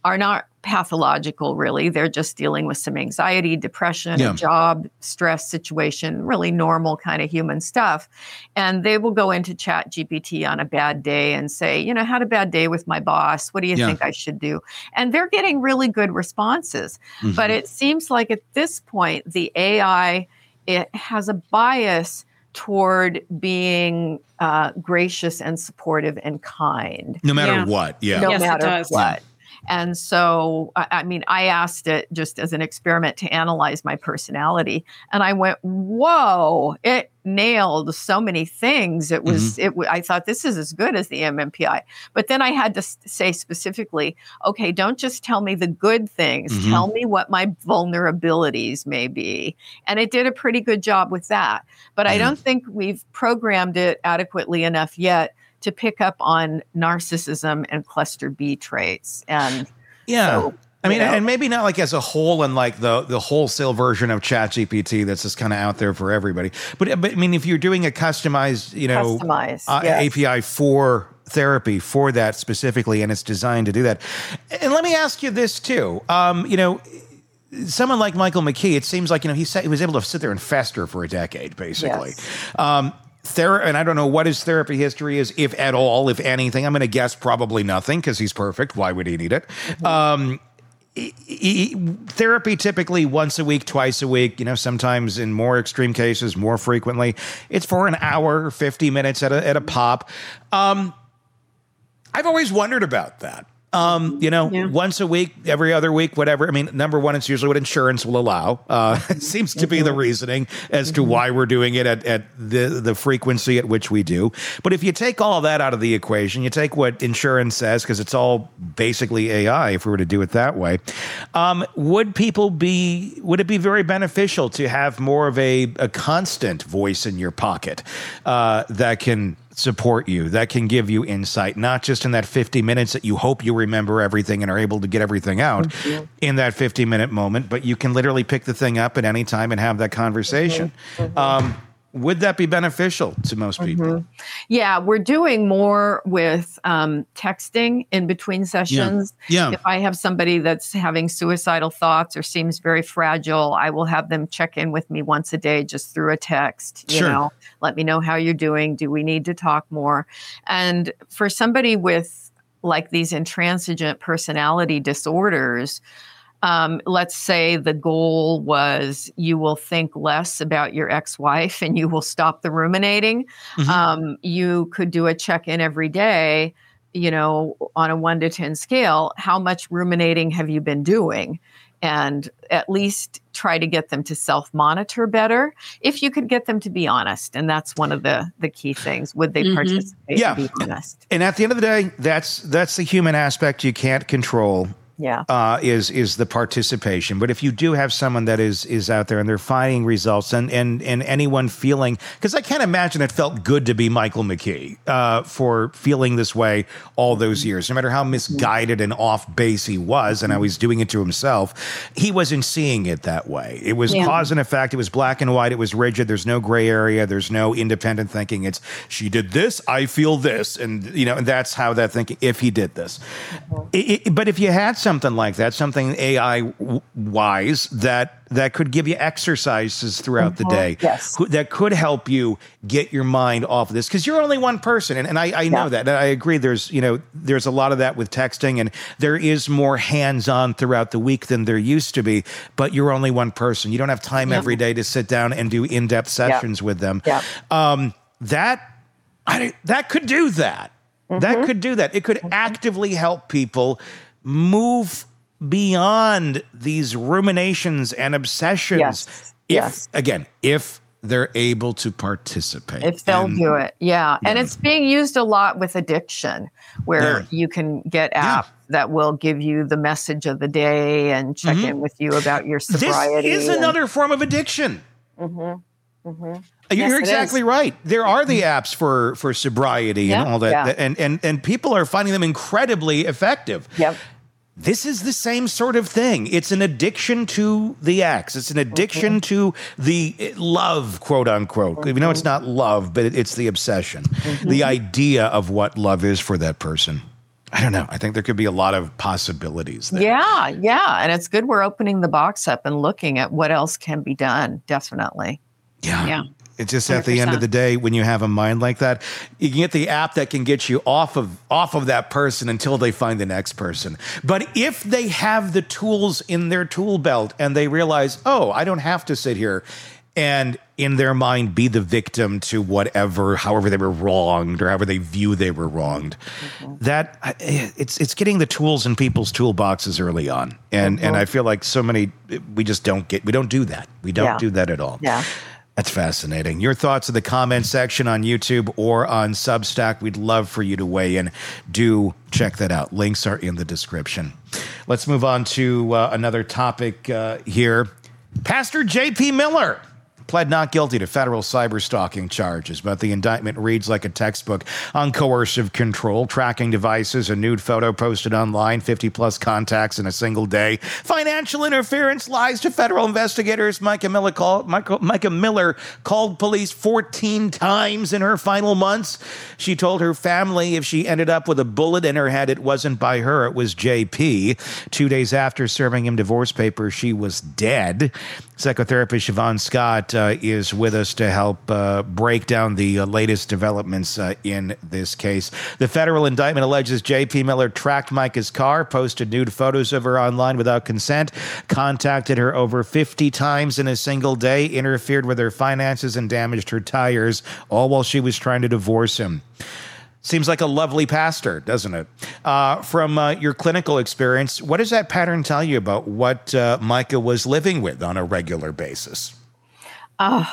are not pathological, really. They're just dealing with some anxiety, depression, Yeah. a job, stress situation, really normal kind of human stuff. And they will go into Chat G P T on a bad day and say, you know, had a bad day with my boss. What do you Yeah. think I should do? And they're getting really good responses. Mm-hmm. But it seems like at this point, the A I, it has a bias toward being uh, gracious and supportive and kind, No matter Yeah. what. Yeah. no Yes, it matter does. what. And so, I, I mean, I asked it just as an experiment to analyze my personality, and I went, "Whoa!" It nailed so many things. It was, it. w- I thought this is as good as the M M P I, but then I had to s- say specifically, "Okay, don't just tell me the good things. Mhm. Tell me what my vulnerabilities may be." And it did a pretty good job with that. But I Yeah. don't think we've programmed it adequately enough yet to pick up on narcissism and cluster B traits. And Yeah. So, I mean, you know. and maybe not like as a whole and like the the wholesale version of ChatGPT that's just kind of out there for everybody. But, but I mean, if you're doing a customized, you know, Customized, uh, yes. A P I for therapy for that specifically, and it's designed to do that. And let me ask you this too. Um, you know, someone like Michael McKee, it seems like, you know, he, sa- he was able to sit there and fester for a decade, basically. Yes. Um, Thera- and I don't know what his therapy history is, if at all, if anything. I'm going to guess probably nothing because he's perfect. Why would he need it? Um, e- e- therapy typically once a week, twice a week, you know, sometimes in more extreme cases, more frequently. It's for an hour, fifty minutes at a, at a pop. Um, I've always wondered about that. Um, you know, Yeah. once a week, every other week, whatever. I mean, number one, it's usually what insurance will allow. Uh, it seems to be the reasoning as to why we're doing it at, at the, the frequency at which we do. But if you take all of that out of the equation, you take what insurance says, because it's all basically A I, if we were to do it that way, um, would people be, would it be very beneficial to have more of a, a constant voice in your pocket uh, that can support you, that can give you insight, not just in that fifty minutes that you hope you remember everything and are able to get everything out in that fifty minute moment, but you can literally pick the thing up at any time and have that conversation. Um, would that be beneficial to most people? yeah, we're doing more with um, texting in between sessions. Yeah. If I have somebody that's having suicidal thoughts or seems very fragile, I will have them check in with me once a day just through a text. You Sure. know, let me know how you're doing. Do we need to talk more? And for somebody with like these intransigent personality disorders, Um, let's say the goal was you will think less about your ex-wife and you will stop the ruminating. Mhm. Um, you could do a check-in every day, you know, on a one to ten scale. How much ruminating have you been doing? And at least try to get them to self-monitor better. If you could get them to be honest, and that's one of the the key things. Would they Mhm. participate Yeah. and be honest? And at the end of the day, that's that's the human aspect you can't control. Yeah. Uh, is is the participation. But if you do have someone that is is out there and they're finding results, and and and anyone feeling, because I can't imagine it felt good to be Michael McKee uh, for feeling this way all those years, no matter how misguided and off base he was, and how he's doing it to himself, he wasn't seeing it that way. It was Yeah. cause and effect. It was black and white. It was rigid. There's no gray area. There's no independent thinking. It's she did this, I feel this, and you know, and that's how that thinking. If he did this, It- it- but if you had something like that, something A I w- wise that that could give you exercises throughout the day, Yes. who- that could help you get your mind off of this, because you're only one person, and, and I, I know Yeah. that. And I agree. There's you know there's a lot of that with texting, and there is more hands-on throughout the week than there used to be. But you're only one person. You don't have time every day to sit down and do in-depth sessions with them. Yeah. Um, that I, that could do that. Mm-hmm. That could do that. It could actively help people move beyond these ruminations and obsessions. Yes. If, Yes. again, if they're able to participate. If they'll And- do it. Yeah. And Yeah. it's being used a lot with addiction, where Yeah. you can get apps that will give you the message of the day and check in with you about your sobriety. This is and- another form of addiction. Mhm. Mhm. You're Yes, it exactly is. right. There are the apps for for sobriety and Yeah. all that, Yeah. and and and people are finding them incredibly effective. Yep. This is the same sort of thing. It's an addiction to the X. It's an addiction to the love, quote unquote. Even though it's not love, but it- it's the obsession, the idea of what love is for that person. I don't know. I think there could be a lot of possibilities there. Yeah, yeah. And it's good we're opening the box up and looking at what else can be done. Definitely. Yeah. Yeah. It's just at the end of the day, when you have a mind like that, you can get the app that can get you off of off of that person until they find the next person. But if they have the tools in their tool belt and they realize, oh, I don't have to sit here and in their mind be the victim to whatever, however they were wronged or however they view they were wronged, mm-hmm. that it's it's getting the tools in people's toolboxes early on. And mm-hmm. and I feel like so many, we just don't get, we don't do that. We don't yeah. do that at all. Yeah. That's fascinating. Your thoughts in the comment section on YouTube or on Substack. We'd love for you to weigh in. Do check that out. Links are in the description. Let's move on to uh, another topic uh, here. Pastor J P Miller pled not guilty to federal cyber-stalking charges, but the indictment reads like a textbook on coercive control, tracking devices, a nude photo posted online, fifty-plus contacts in a single day, financial interference, lies to federal investigators. Micah Miller, called, Michael, Micah Miller called police fourteen times in her final months. She told her family if she ended up with a bullet in her head, it wasn't by her, it was J P. Two days after serving him divorce papers, she was dead. Psychotherapist Siobhan Scott uh, is with us to help uh, break down the uh, latest developments uh, in this case. The federal indictment alleges J P Miller tracked Micah's car, posted nude photos of her online without consent, contacted her over fifty times in a single day, interfered with her finances, and damaged her tires, all while she was trying to divorce him. Seems like a lovely pastor, doesn't it? Uh, from uh, your clinical experience, what does that pattern tell you about what uh, Micah was living with on a regular basis? Uh,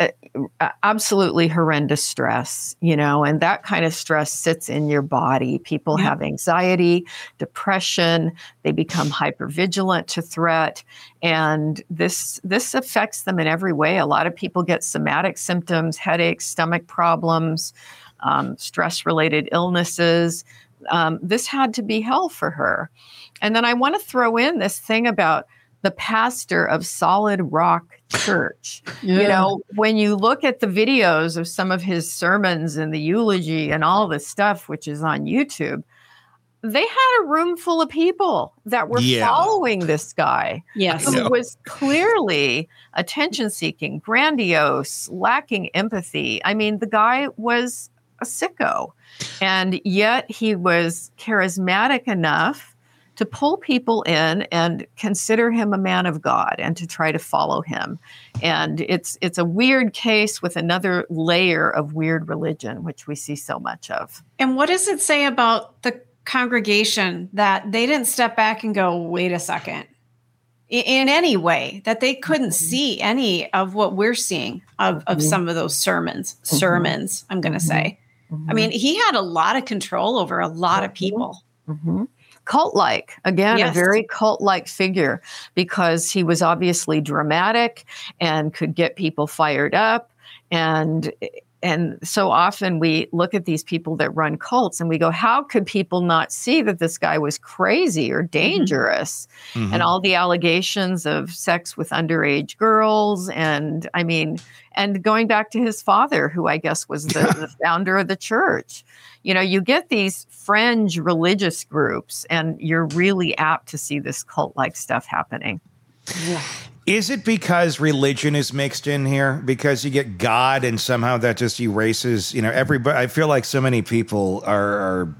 absolutely horrendous stress, you know, and that kind of stress sits in your body. People yeah. have anxiety, depression, they become hypervigilant to threat, and this this affects them in every way. A lot of people get somatic symptoms, headaches, stomach problems, Um, stress-related illnesses. Um, this had to be hell for her. And then I want to throw in this thing about the pastor of Solid Rock Church. Yeah. You know, when you look at the videos of some of his sermons and the eulogy and all this stuff, which is on YouTube, they had a room full of people that were yeah. following this guy. Yes. Who was clearly attention-seeking, grandiose, lacking empathy. I mean, the guy was a sicko, and yet he was charismatic enough to pull people in and consider him a man of God and to try to follow him. And it's it's a weird case with another layer of weird religion, which we see so much of. And what does it say about the congregation that they didn't step back and go, wait a second, in, in any way, that they couldn't mm-hmm. see any of what we're seeing of, of mm-hmm. some of those sermons, mm-hmm. sermons, I'm going to mm-hmm. say. Mm-hmm. I mean, he had a lot of control over a lot of people. Mm-hmm. Cult-like, again, yes. a very cult-like figure, because he was obviously dramatic and could get people fired up. And and so often we look at these people that run cults and we go, how could people not see that this guy was crazy or dangerous? Mm-hmm. And all the allegations of sex with underage girls. And I mean, and going back to his father, who I guess was the, the founder of the church. You know, you get these fringe religious groups and you're really apt to see this cult-like stuff happening. Yeah. Is it because religion is mixed in here? Because you get God and somehow that just erases, you know, everybody. I feel like so many people are, are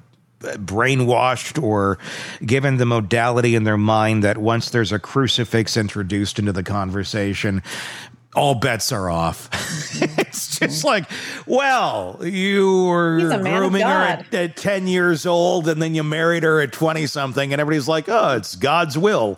brainwashed or given the modality in their mind that once there's a crucifix introduced into the conversation, all bets are off. It's just like, well, you were grooming her at, at ten years old and then you married her at twenty something and everybody's like, oh, it's God's will.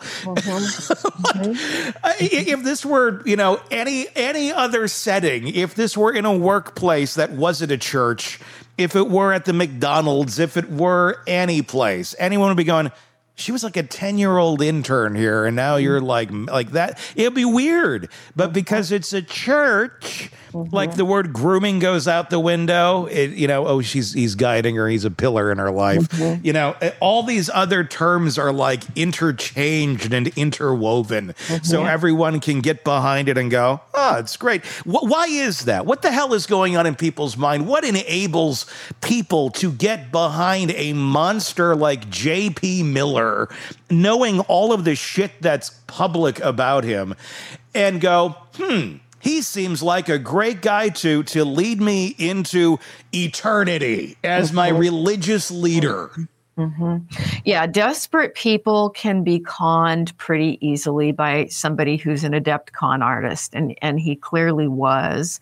Mm-hmm. Like, if this were, you know, any, any other setting, if this were in a workplace that wasn't a church, if it were at the McDonald's, if it were any place, anyone would be going, she was like a ten-year-old intern here, and now you're like like that. It'd be weird. But because it's a church, Mm-hmm. Like the word grooming goes out the window. It, you know, oh, she's he's guiding her. He's a pillar in her life. Mm-hmm. You know, all these other terms are like interchanged and interwoven, Mm-hmm. so everyone can get behind it and go, oh, it's great. Wh- why is that? What the hell is going on in people's mind? What enables people to get behind a monster like J P Miller, knowing all of the shit that's public about him, and go, hmm, he seems like a great guy to to lead me into eternity as my religious leader. Mm-hmm. Yeah, desperate people can be conned pretty easily by somebody who's an adept con artist, and, and he clearly was.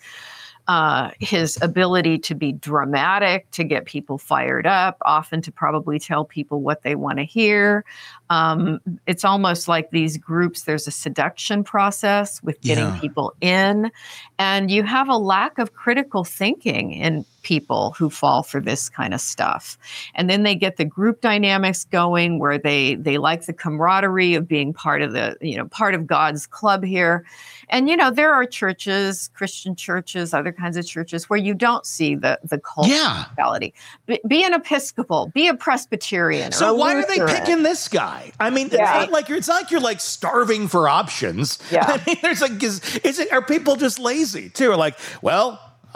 Uh, his ability to be dramatic, to get people fired up, often to probably tell people what they want to hear. Um, it's almost like these groups, there's a seduction process with getting Yeah. people in. And you have a lack of critical thinking in people who fall for this kind of stuff. And then they get the group dynamics going where they they like the camaraderie of being part of the, you know, part of God's club here. And, you know, there are churches, Christian churches, other kinds of churches where you don't see the, the cult Yeah. mentality. Be, be an Episcopal, be a Presbyterian. So or a why are they Lutheran. picking this guy? I mean, it's Yeah. not like you're, it's not like you're like starving for options. Yeah. I mean, there's like, is, is it, are people just lazy too? Or like, well,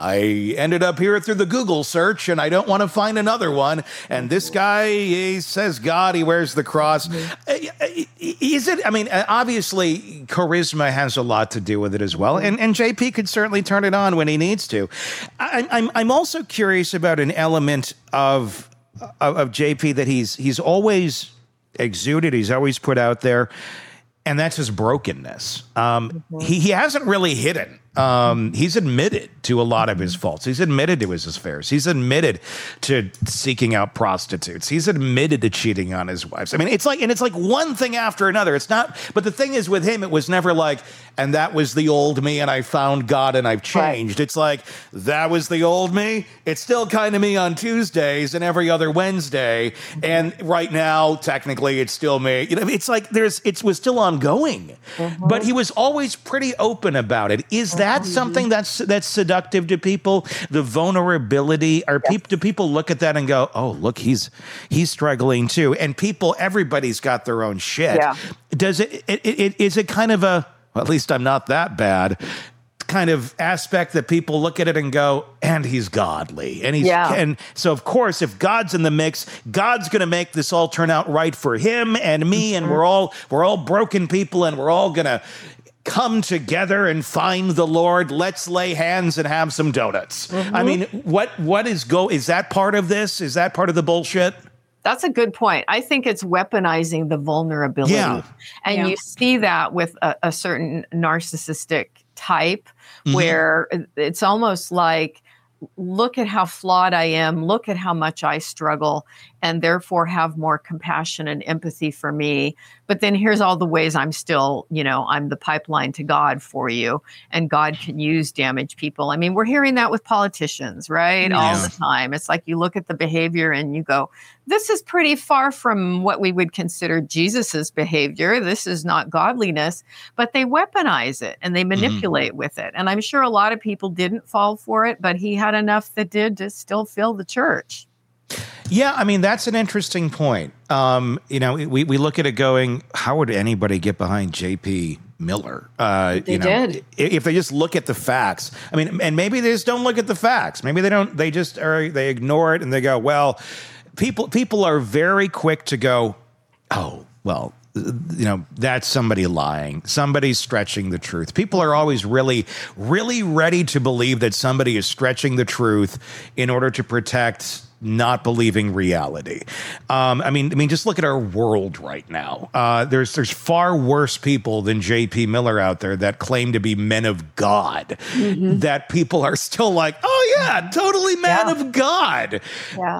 I ended up here through the Google search and I don't want to find another one. And this guy, he says God, he wears the cross. Uh, Is it, I mean, obviously charisma has a lot to do with it as well. And, and J P could certainly turn it on when he needs to. I, I'm, I'm also curious about an element of, of, of J P that he's, he's always exuded, he's always put out there. And that's his brokenness. Um, he, he hasn't really hidden. Um, he's admitted to a lot of his faults. He's admitted to his affairs. He's admitted to seeking out prostitutes. He's admitted to cheating on his wives. I mean, it's like, and it's like one thing after another. It's not, but the thing is with him, it was never like, and that was the old me and I found God and I've changed. Right. It's like, that was the old me. It's still kind of me on Tuesdays and every other Wednesday. And right now, technically, it's still me. You know, it's like there's, it was still ongoing, mm-hmm. but he was always pretty open about it. Is that That's something that's that's seductive to people. The vulnerability. Are yes. people? Do people look at that and go, "Oh, look, he's he's struggling too"? And people, everybody's got their own shit. Yeah. Does it, it, it? Is it kind of a? Well, at least I'm not that bad. Kind of aspect that people look at it and go, and he's godly, and he's yeah. and so of course, if God's in the mix, God's going to make this all turn out right for him and me, mm-hmm. and we're all we're all broken people, and we're all gonna come together and find the Lord. Let's lay hands and have some donuts. Mm-hmm. I mean, what what is go? Is that part of this? Is that part of the bullshit? That's a good point. I think it's weaponizing the vulnerability. Yeah. And yeah. you see that with a, a certain narcissistic type, mm-hmm. where it's almost like, look at how flawed I am, look at how much I struggle, and therefore have more compassion and empathy for me. But then here's all the ways I'm still, you know, I'm the pipeline to God for you, and God can use damaged people. I mean, we're hearing that with politicians, right? Yeah. All the time. It's like you look at the behavior and you go, this is pretty far from what we would consider Jesus's behavior. This is not godliness, but they weaponize it and they manipulate mm-hmm. with it. And I'm sure a lot of people didn't fall for it, but he had enough that did to still fill the church. Yeah, I mean, that's an interesting point. Um, you know, we, we look at it going, how would anybody get behind J P Miller? Uh, they you know, did. If they just look at the facts. I mean, and maybe they just don't look at the facts. Maybe they don't, they just are, they ignore it and they go, well, people, people are very quick to go, oh, well, you know, that's somebody lying. Somebody's stretching the truth. People are always really, really ready to believe that somebody is stretching the truth in order to protect not believing reality. Um, I mean, I mean, just look at our world right now. Uh, there's there's far worse people than J P Miller out there that claim to be men of God. Mm-hmm. That people are still like, oh yeah, totally man yeah. of God. Yeah.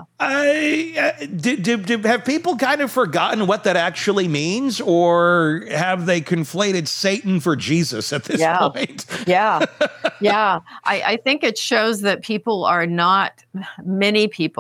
I uh, did, did, did have people kind of forgotten what that actually means, or have they conflated Satan for Jesus at this yeah. point? yeah, yeah. I, I think it shows that people are not many people.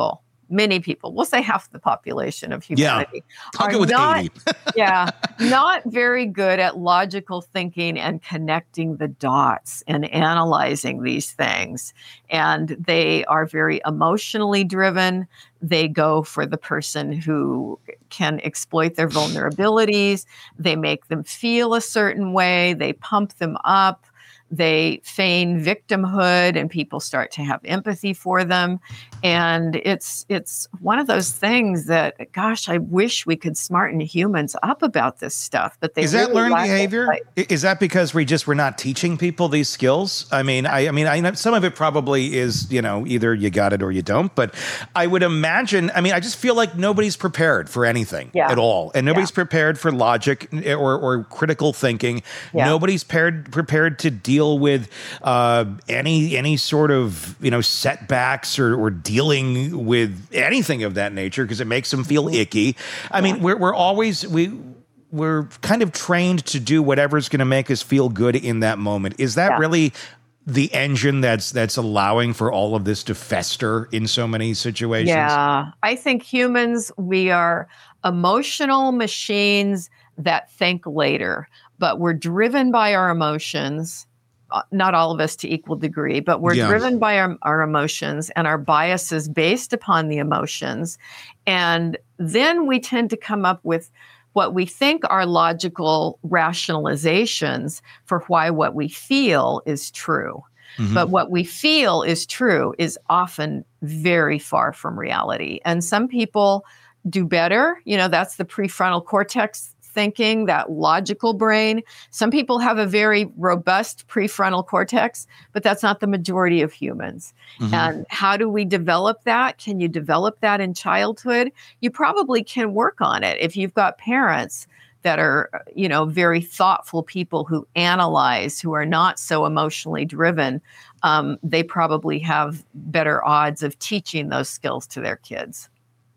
many people, we'll say half the population of humanity, I'll are go with not, eighty. yeah, not very good at logical thinking and connecting the dots and analyzing these things. And they are very emotionally driven. They go for the person who can exploit their vulnerabilities. They make them feel a certain way. They pump them up. They feign victimhood, and people start to have empathy for them. And it's it's one of those things that, gosh, I wish we could smarten humans up about this stuff. But they Is that really learned lack behavior? insight. Is that because we just were not teaching people these skills? I mean, I, I mean, I know some of it probably is, you know, either you got it or you don't. But I would imagine, I mean, I just feel like nobody's prepared for anything Yeah. at all, and nobody's Yeah. prepared for logic or or critical thinking. Yeah. Nobody's paired, prepared to deal with uh, any any sort of, you know, setbacks or, or dealing with anything of that nature, because it makes them feel icky. I mean, we're we're always we. We're kind of trained to do whatever's going to make us feel good in that moment. Is that Yeah. really the engine that's that's allowing for all of this to fester in so many situations? Yeah, I think humans, we are emotional machines that think later, but we're driven by our emotions. Uh, Not all of us to equal degree, but we're Yeah. driven by our, our emotions and our biases based upon the emotions. And then we tend to come up with what we think are logical rationalizations for why what we feel is true. Mhm. But what we feel is true is often very far from reality. And some people do better. You know, that's the prefrontal cortex thinking, that logical brain. Some people have a very robust prefrontal cortex, but that's not the majority of humans. Mhm. And how do we develop that? Can you develop that in childhood? You probably can work on it if you've got parents that are, you know, very thoughtful people who analyze, who are not so emotionally driven. Um, they probably have better odds of teaching those skills to their kids.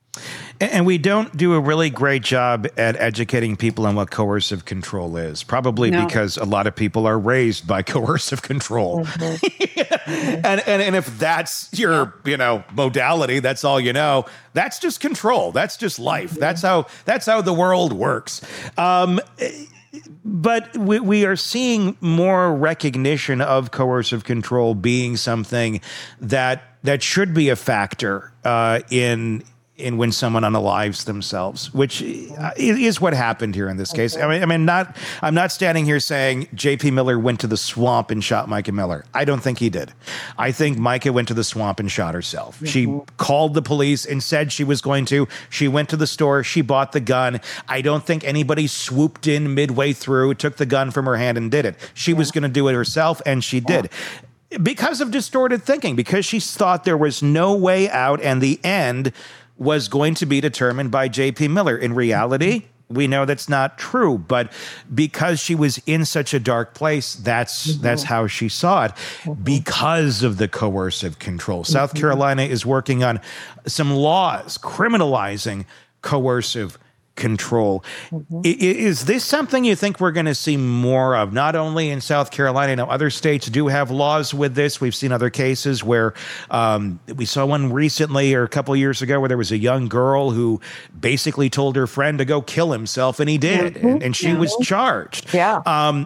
And we don't do a really great job at educating people on what coercive control is, probably No. because a lot of people are raised by coercive control. Mm-hmm. and, and and if that's your, you know, modality, that's all you know, that's just control. That's just life. Mm-hmm. That's how that's how the world works. Um, but we, we are seeing more recognition of coercive control being something that that should be a factor uh, in in when someone unalives themselves, which is what happened here in this case. I mean, I mean, not I'm not standing here saying J P Miller went to the swamp and shot Micah Miller. I don't think he did. I think Micah went to the swamp and shot herself. Mm-hmm. She called the police and said she was going to. She went to the store. She bought the gun. I don't think anybody swooped in midway through, took the gun from her hand and did it. She yeah. was going to do it herself, and she yeah. did. Because of distorted thinking, because she thought there was no way out and the end was going to be determined by J P Miller. In reality, we know that's not true, but because she was in such a dark place, that's mm-hmm. that's how she saw it, mm-hmm. because of the coercive control. Mm-hmm. South Carolina is working on some laws criminalizing coercive control. Mm-hmm. I, is this something you think we're going to see more of, not only in South Carolina? Now, other states do have laws with this. We've seen other cases where um, we saw one recently or a couple of years ago where there was a young girl who basically told her friend to go kill himself, and he did, mm-hmm. and, and she mm-hmm. was charged. Yeah. Um,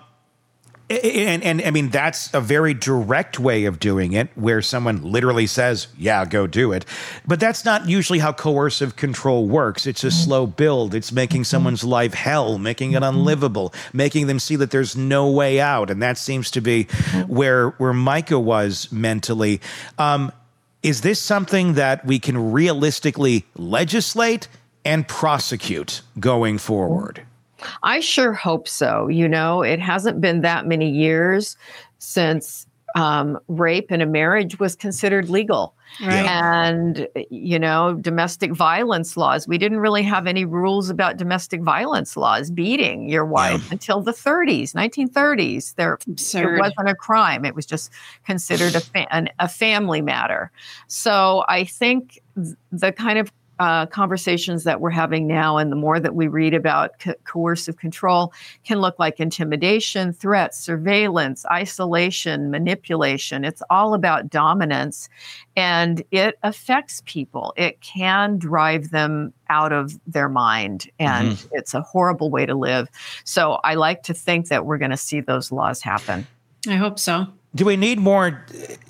And, and, and I mean, that's a very direct way of doing it, where someone literally says, yeah, go do it. But that's not usually how coercive control works. It's a slow build. It's making someone's life hell, making it unlivable, making them see that there's no way out. And that seems to be where, where Micah was mentally. Um, is this something that we can realistically legislate and prosecute going forward? I sure hope so. You know, it hasn't been that many years since um, rape in a marriage was considered legal. Right. And, you know, domestic violence laws. We didn't really have any rules about domestic violence laws, beating your wife yeah. until the thirties, nineteen thirties. There, it wasn't a crime. It was just considered a, fa- an, a family matter. So I think th- the kind of uh, conversations that we're having now and the more that we read about co- coercive control can look like intimidation, threats, surveillance, isolation, manipulation. It's all about dominance, and it affects people. It can drive them out of their mind, and mm-hmm. it's a horrible way to live. So I like to think that we're going to see those laws happen. I hope so. Do we need more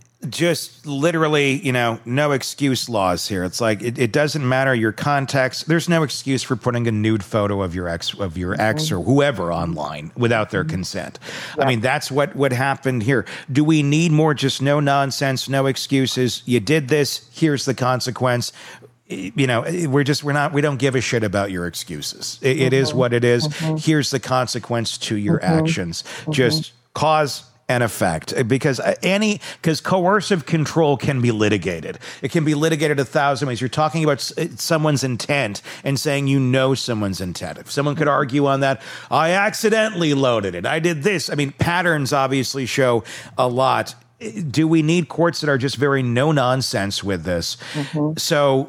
just literally, you know, no excuse laws here? It's like it, it doesn't matter your context. There's no excuse for putting a nude photo of your ex of your ex or whoever online without their consent. Yeah. I mean, that's what what happened here. Do we need more just no nonsense, no excuses? You did this, here's the consequence. You know, we're just, we're not, we don't give a shit about your excuses. It, mm-hmm. it is what it is. Mm-hmm. Here's the consequence to your mm-hmm. actions. Mm-hmm. Just cause and effect, because any, because coercive control can be litigated. It can be litigated a thousand ways. You're talking about someone's intent and saying, you know, someone's intent. If someone could argue on that, I accidentally loaded it, I did this. I mean, patterns obviously show a lot. Do we need courts that are just very no nonsense with this? Mm-hmm. So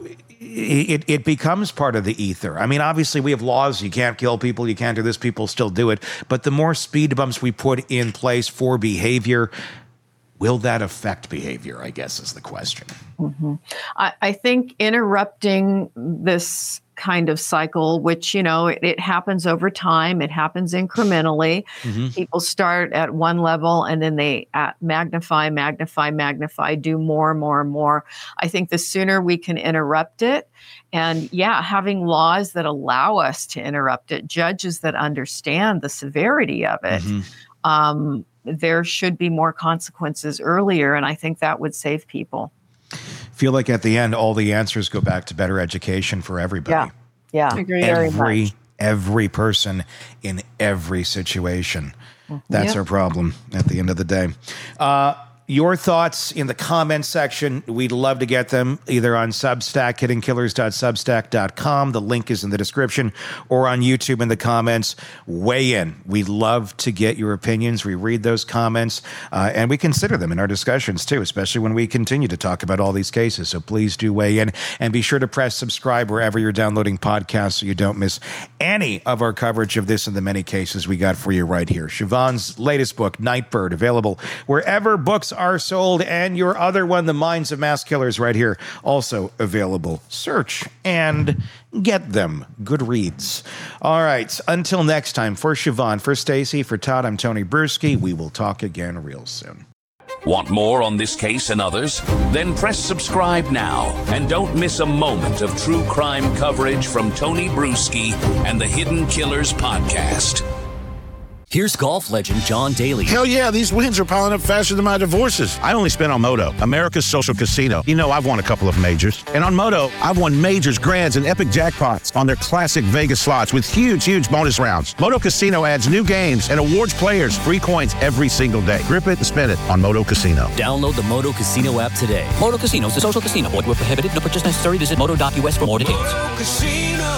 It, it becomes part of the ether. I mean, obviously, we have laws. You can't kill people. You can't do this. People still do it. But the more speed bumps we put in place for behavior, will that affect behavior, I guess, is the question. Mm-hmm. I, I think interrupting this kind of cycle, which, you know, it, it happens over time. It happens incrementally. Mm-hmm. People start at one level and then they uh, magnify, magnify, magnify, do more, more, more. I think the sooner we can interrupt it, and yeah, having laws that allow us to interrupt it, judges that understand the severity of it, mm-hmm. um, there should be more consequences earlier. And I think that would save people. Feel like at the end, all the answers go back to better education for everybody. Yeah, yeah. I agree every, very much. Every person in every situation. Mm-hmm. That's yep. our problem at the end of the day. Uh, Your thoughts in the comments section. We'd love to get them either on Substack, hidden killers dot substack dot com. The link is in the description, or on YouTube in the comments. Weigh in. We love to get your opinions. We read those comments, uh, and we consider them in our discussions too, especially when we continue to talk about all these cases. So please do weigh in, and be sure to press subscribe wherever you're downloading podcasts so you don't miss any of our coverage of this and the many cases we got for you right here. Siobhan's latest book, Nightbird, available wherever books are sold, and your other one, The Minds of Mass Killers, right here, also available. Search and get them. Good reads. All right, until next time, for Siobhan, for Stacy, for Todd, I'm Tony Bruschi. We will talk again real soon. Want more on this case and others? Then press subscribe now and don't miss a moment of true crime coverage from Tony Bruschi and the Hidden Killers podcast. Here's golf legend John Daly. Hell yeah, these wins are piling up faster than my divorces. I only spent on Moto, America's social casino. You know, I've won a couple of majors. And on Moto, I've won majors, grands, and epic jackpots on their classic Vegas slots with huge, huge bonus rounds. Moto Casino adds new games and awards players free coins every single day. Grip it and spin it on Moto Casino. Download the Moto Casino app today. Moto Casino is a social casino. Void where prohibited. No purchase necessary. Visit moto dot U S for more details. Moto Casino,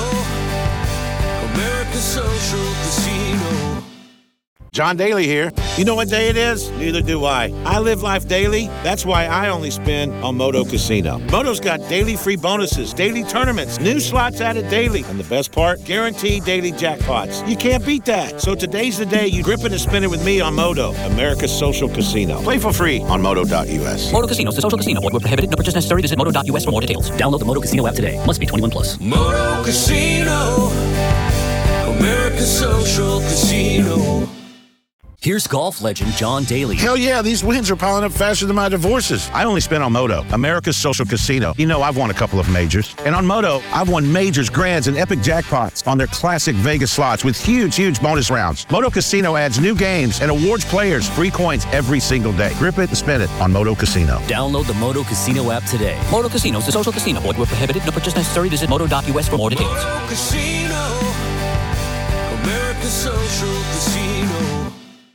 America's social casino. John Daly here. You know what day it is? Neither do I. I live life daily. That's why I only spend on Moto Casino. Moto's got daily free bonuses, daily tournaments, new slots added daily, and the best part, guaranteed daily jackpots. You can't beat that. So today's the day you grip it and spin it with me on Moto, America's social casino. Play for free on moto dot U S. Moto Casino is a social casino. Void where prohibited. No purchase necessary. Visit moto dot U S for more details. Download the Moto Casino app today. Must be twenty-one plus. Moto Casino, America's social casino. Here's golf legend John Daly. Hell yeah, these wins are piling up faster than my divorces. I only spent on Moto, America's social casino. You know, I've won a couple of majors. And on Moto, I've won majors, grands, and epic jackpots on their classic Vegas slots with huge, huge bonus rounds. Moto Casino adds new games and awards players free coins every single day. Grip it and spin it on Moto Casino. Download the Moto Casino app today. Moto Casino is a social casino. Void where prohibited. No purchase necessary. Visit moto dot U S for more details. Moto Casino, America's social casino.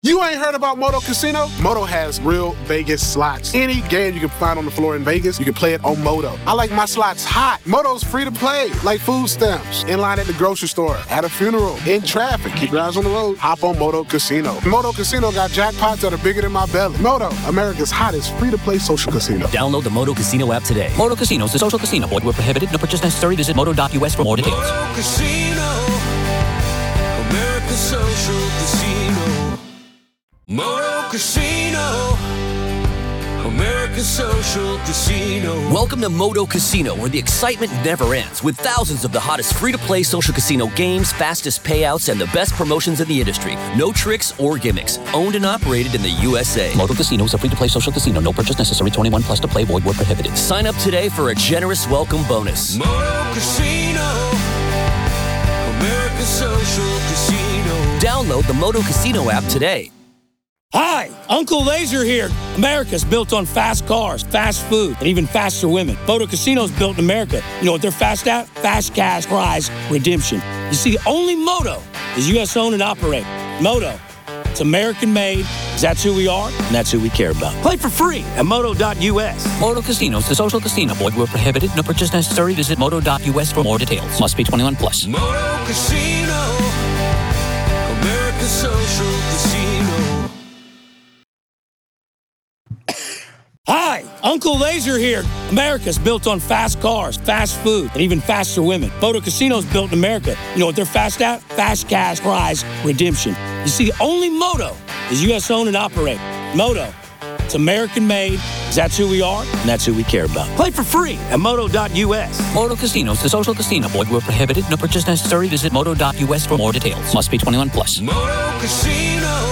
You ain't heard about Moto Casino? Moto has real Vegas slots. Any game you can find on the floor in Vegas, you can play it on Moto. I like my slots hot. Moto's free to play, like food stamps, in line at the grocery store, at a funeral, in traffic. Keep your eyes on the road. Hop on Moto Casino. Moto Casino got jackpots that are bigger than my belly. Moto, America's hottest free-to-play social casino. Download the Moto Casino app today. Moto Casino is a social casino. Void where prohibited. No purchase necessary. Visit moto dot U S for more details. Moto Casino, America's social casino. Moto Casino, America's social casino. Welcome to Moto Casino, where the excitement never ends, with thousands of the hottest free-to-play social casino games, fastest payouts, and the best promotions in the industry. No tricks or gimmicks. Owned and operated in the U S A. Moto Casino is a free-to-play social casino. No purchase necessary. twenty-one plus to play. Void where prohibited. Sign up today for a generous welcome bonus. Moto Casino, America's social casino. Download the Moto Casino app today. Hi, Uncle Laser here. America's built on fast cars, fast food, and even faster women. Moto Casino's built in America. You know what they're fast at? Fast cash, prize, redemption. You see, only Moto is U S owned and operated. Moto, it's American made. That's who we are, and that's who we care about. Play for free at moto dot U S. Moto Casino is a social casino. Void where prohibited. No purchase necessary. Visit moto dot U S for more details. Must be twenty-one plus. Moto Casino, America's social casino. Hi, Uncle Laser here. America's built on fast cars, fast food, and even faster women. Moto Casino's built in America. You know what they're fast at? Fast cash, prize, redemption. You see, only Moto is U S owned and operated. Moto, it's American made. That's who we are, and that's who we care about. Play for free at moto dot U S. Moto Casino is a social casino. Void where prohibited. No purchase necessary. Visit moto dot U S for more details. Must be twenty-one plus. Moto Casino,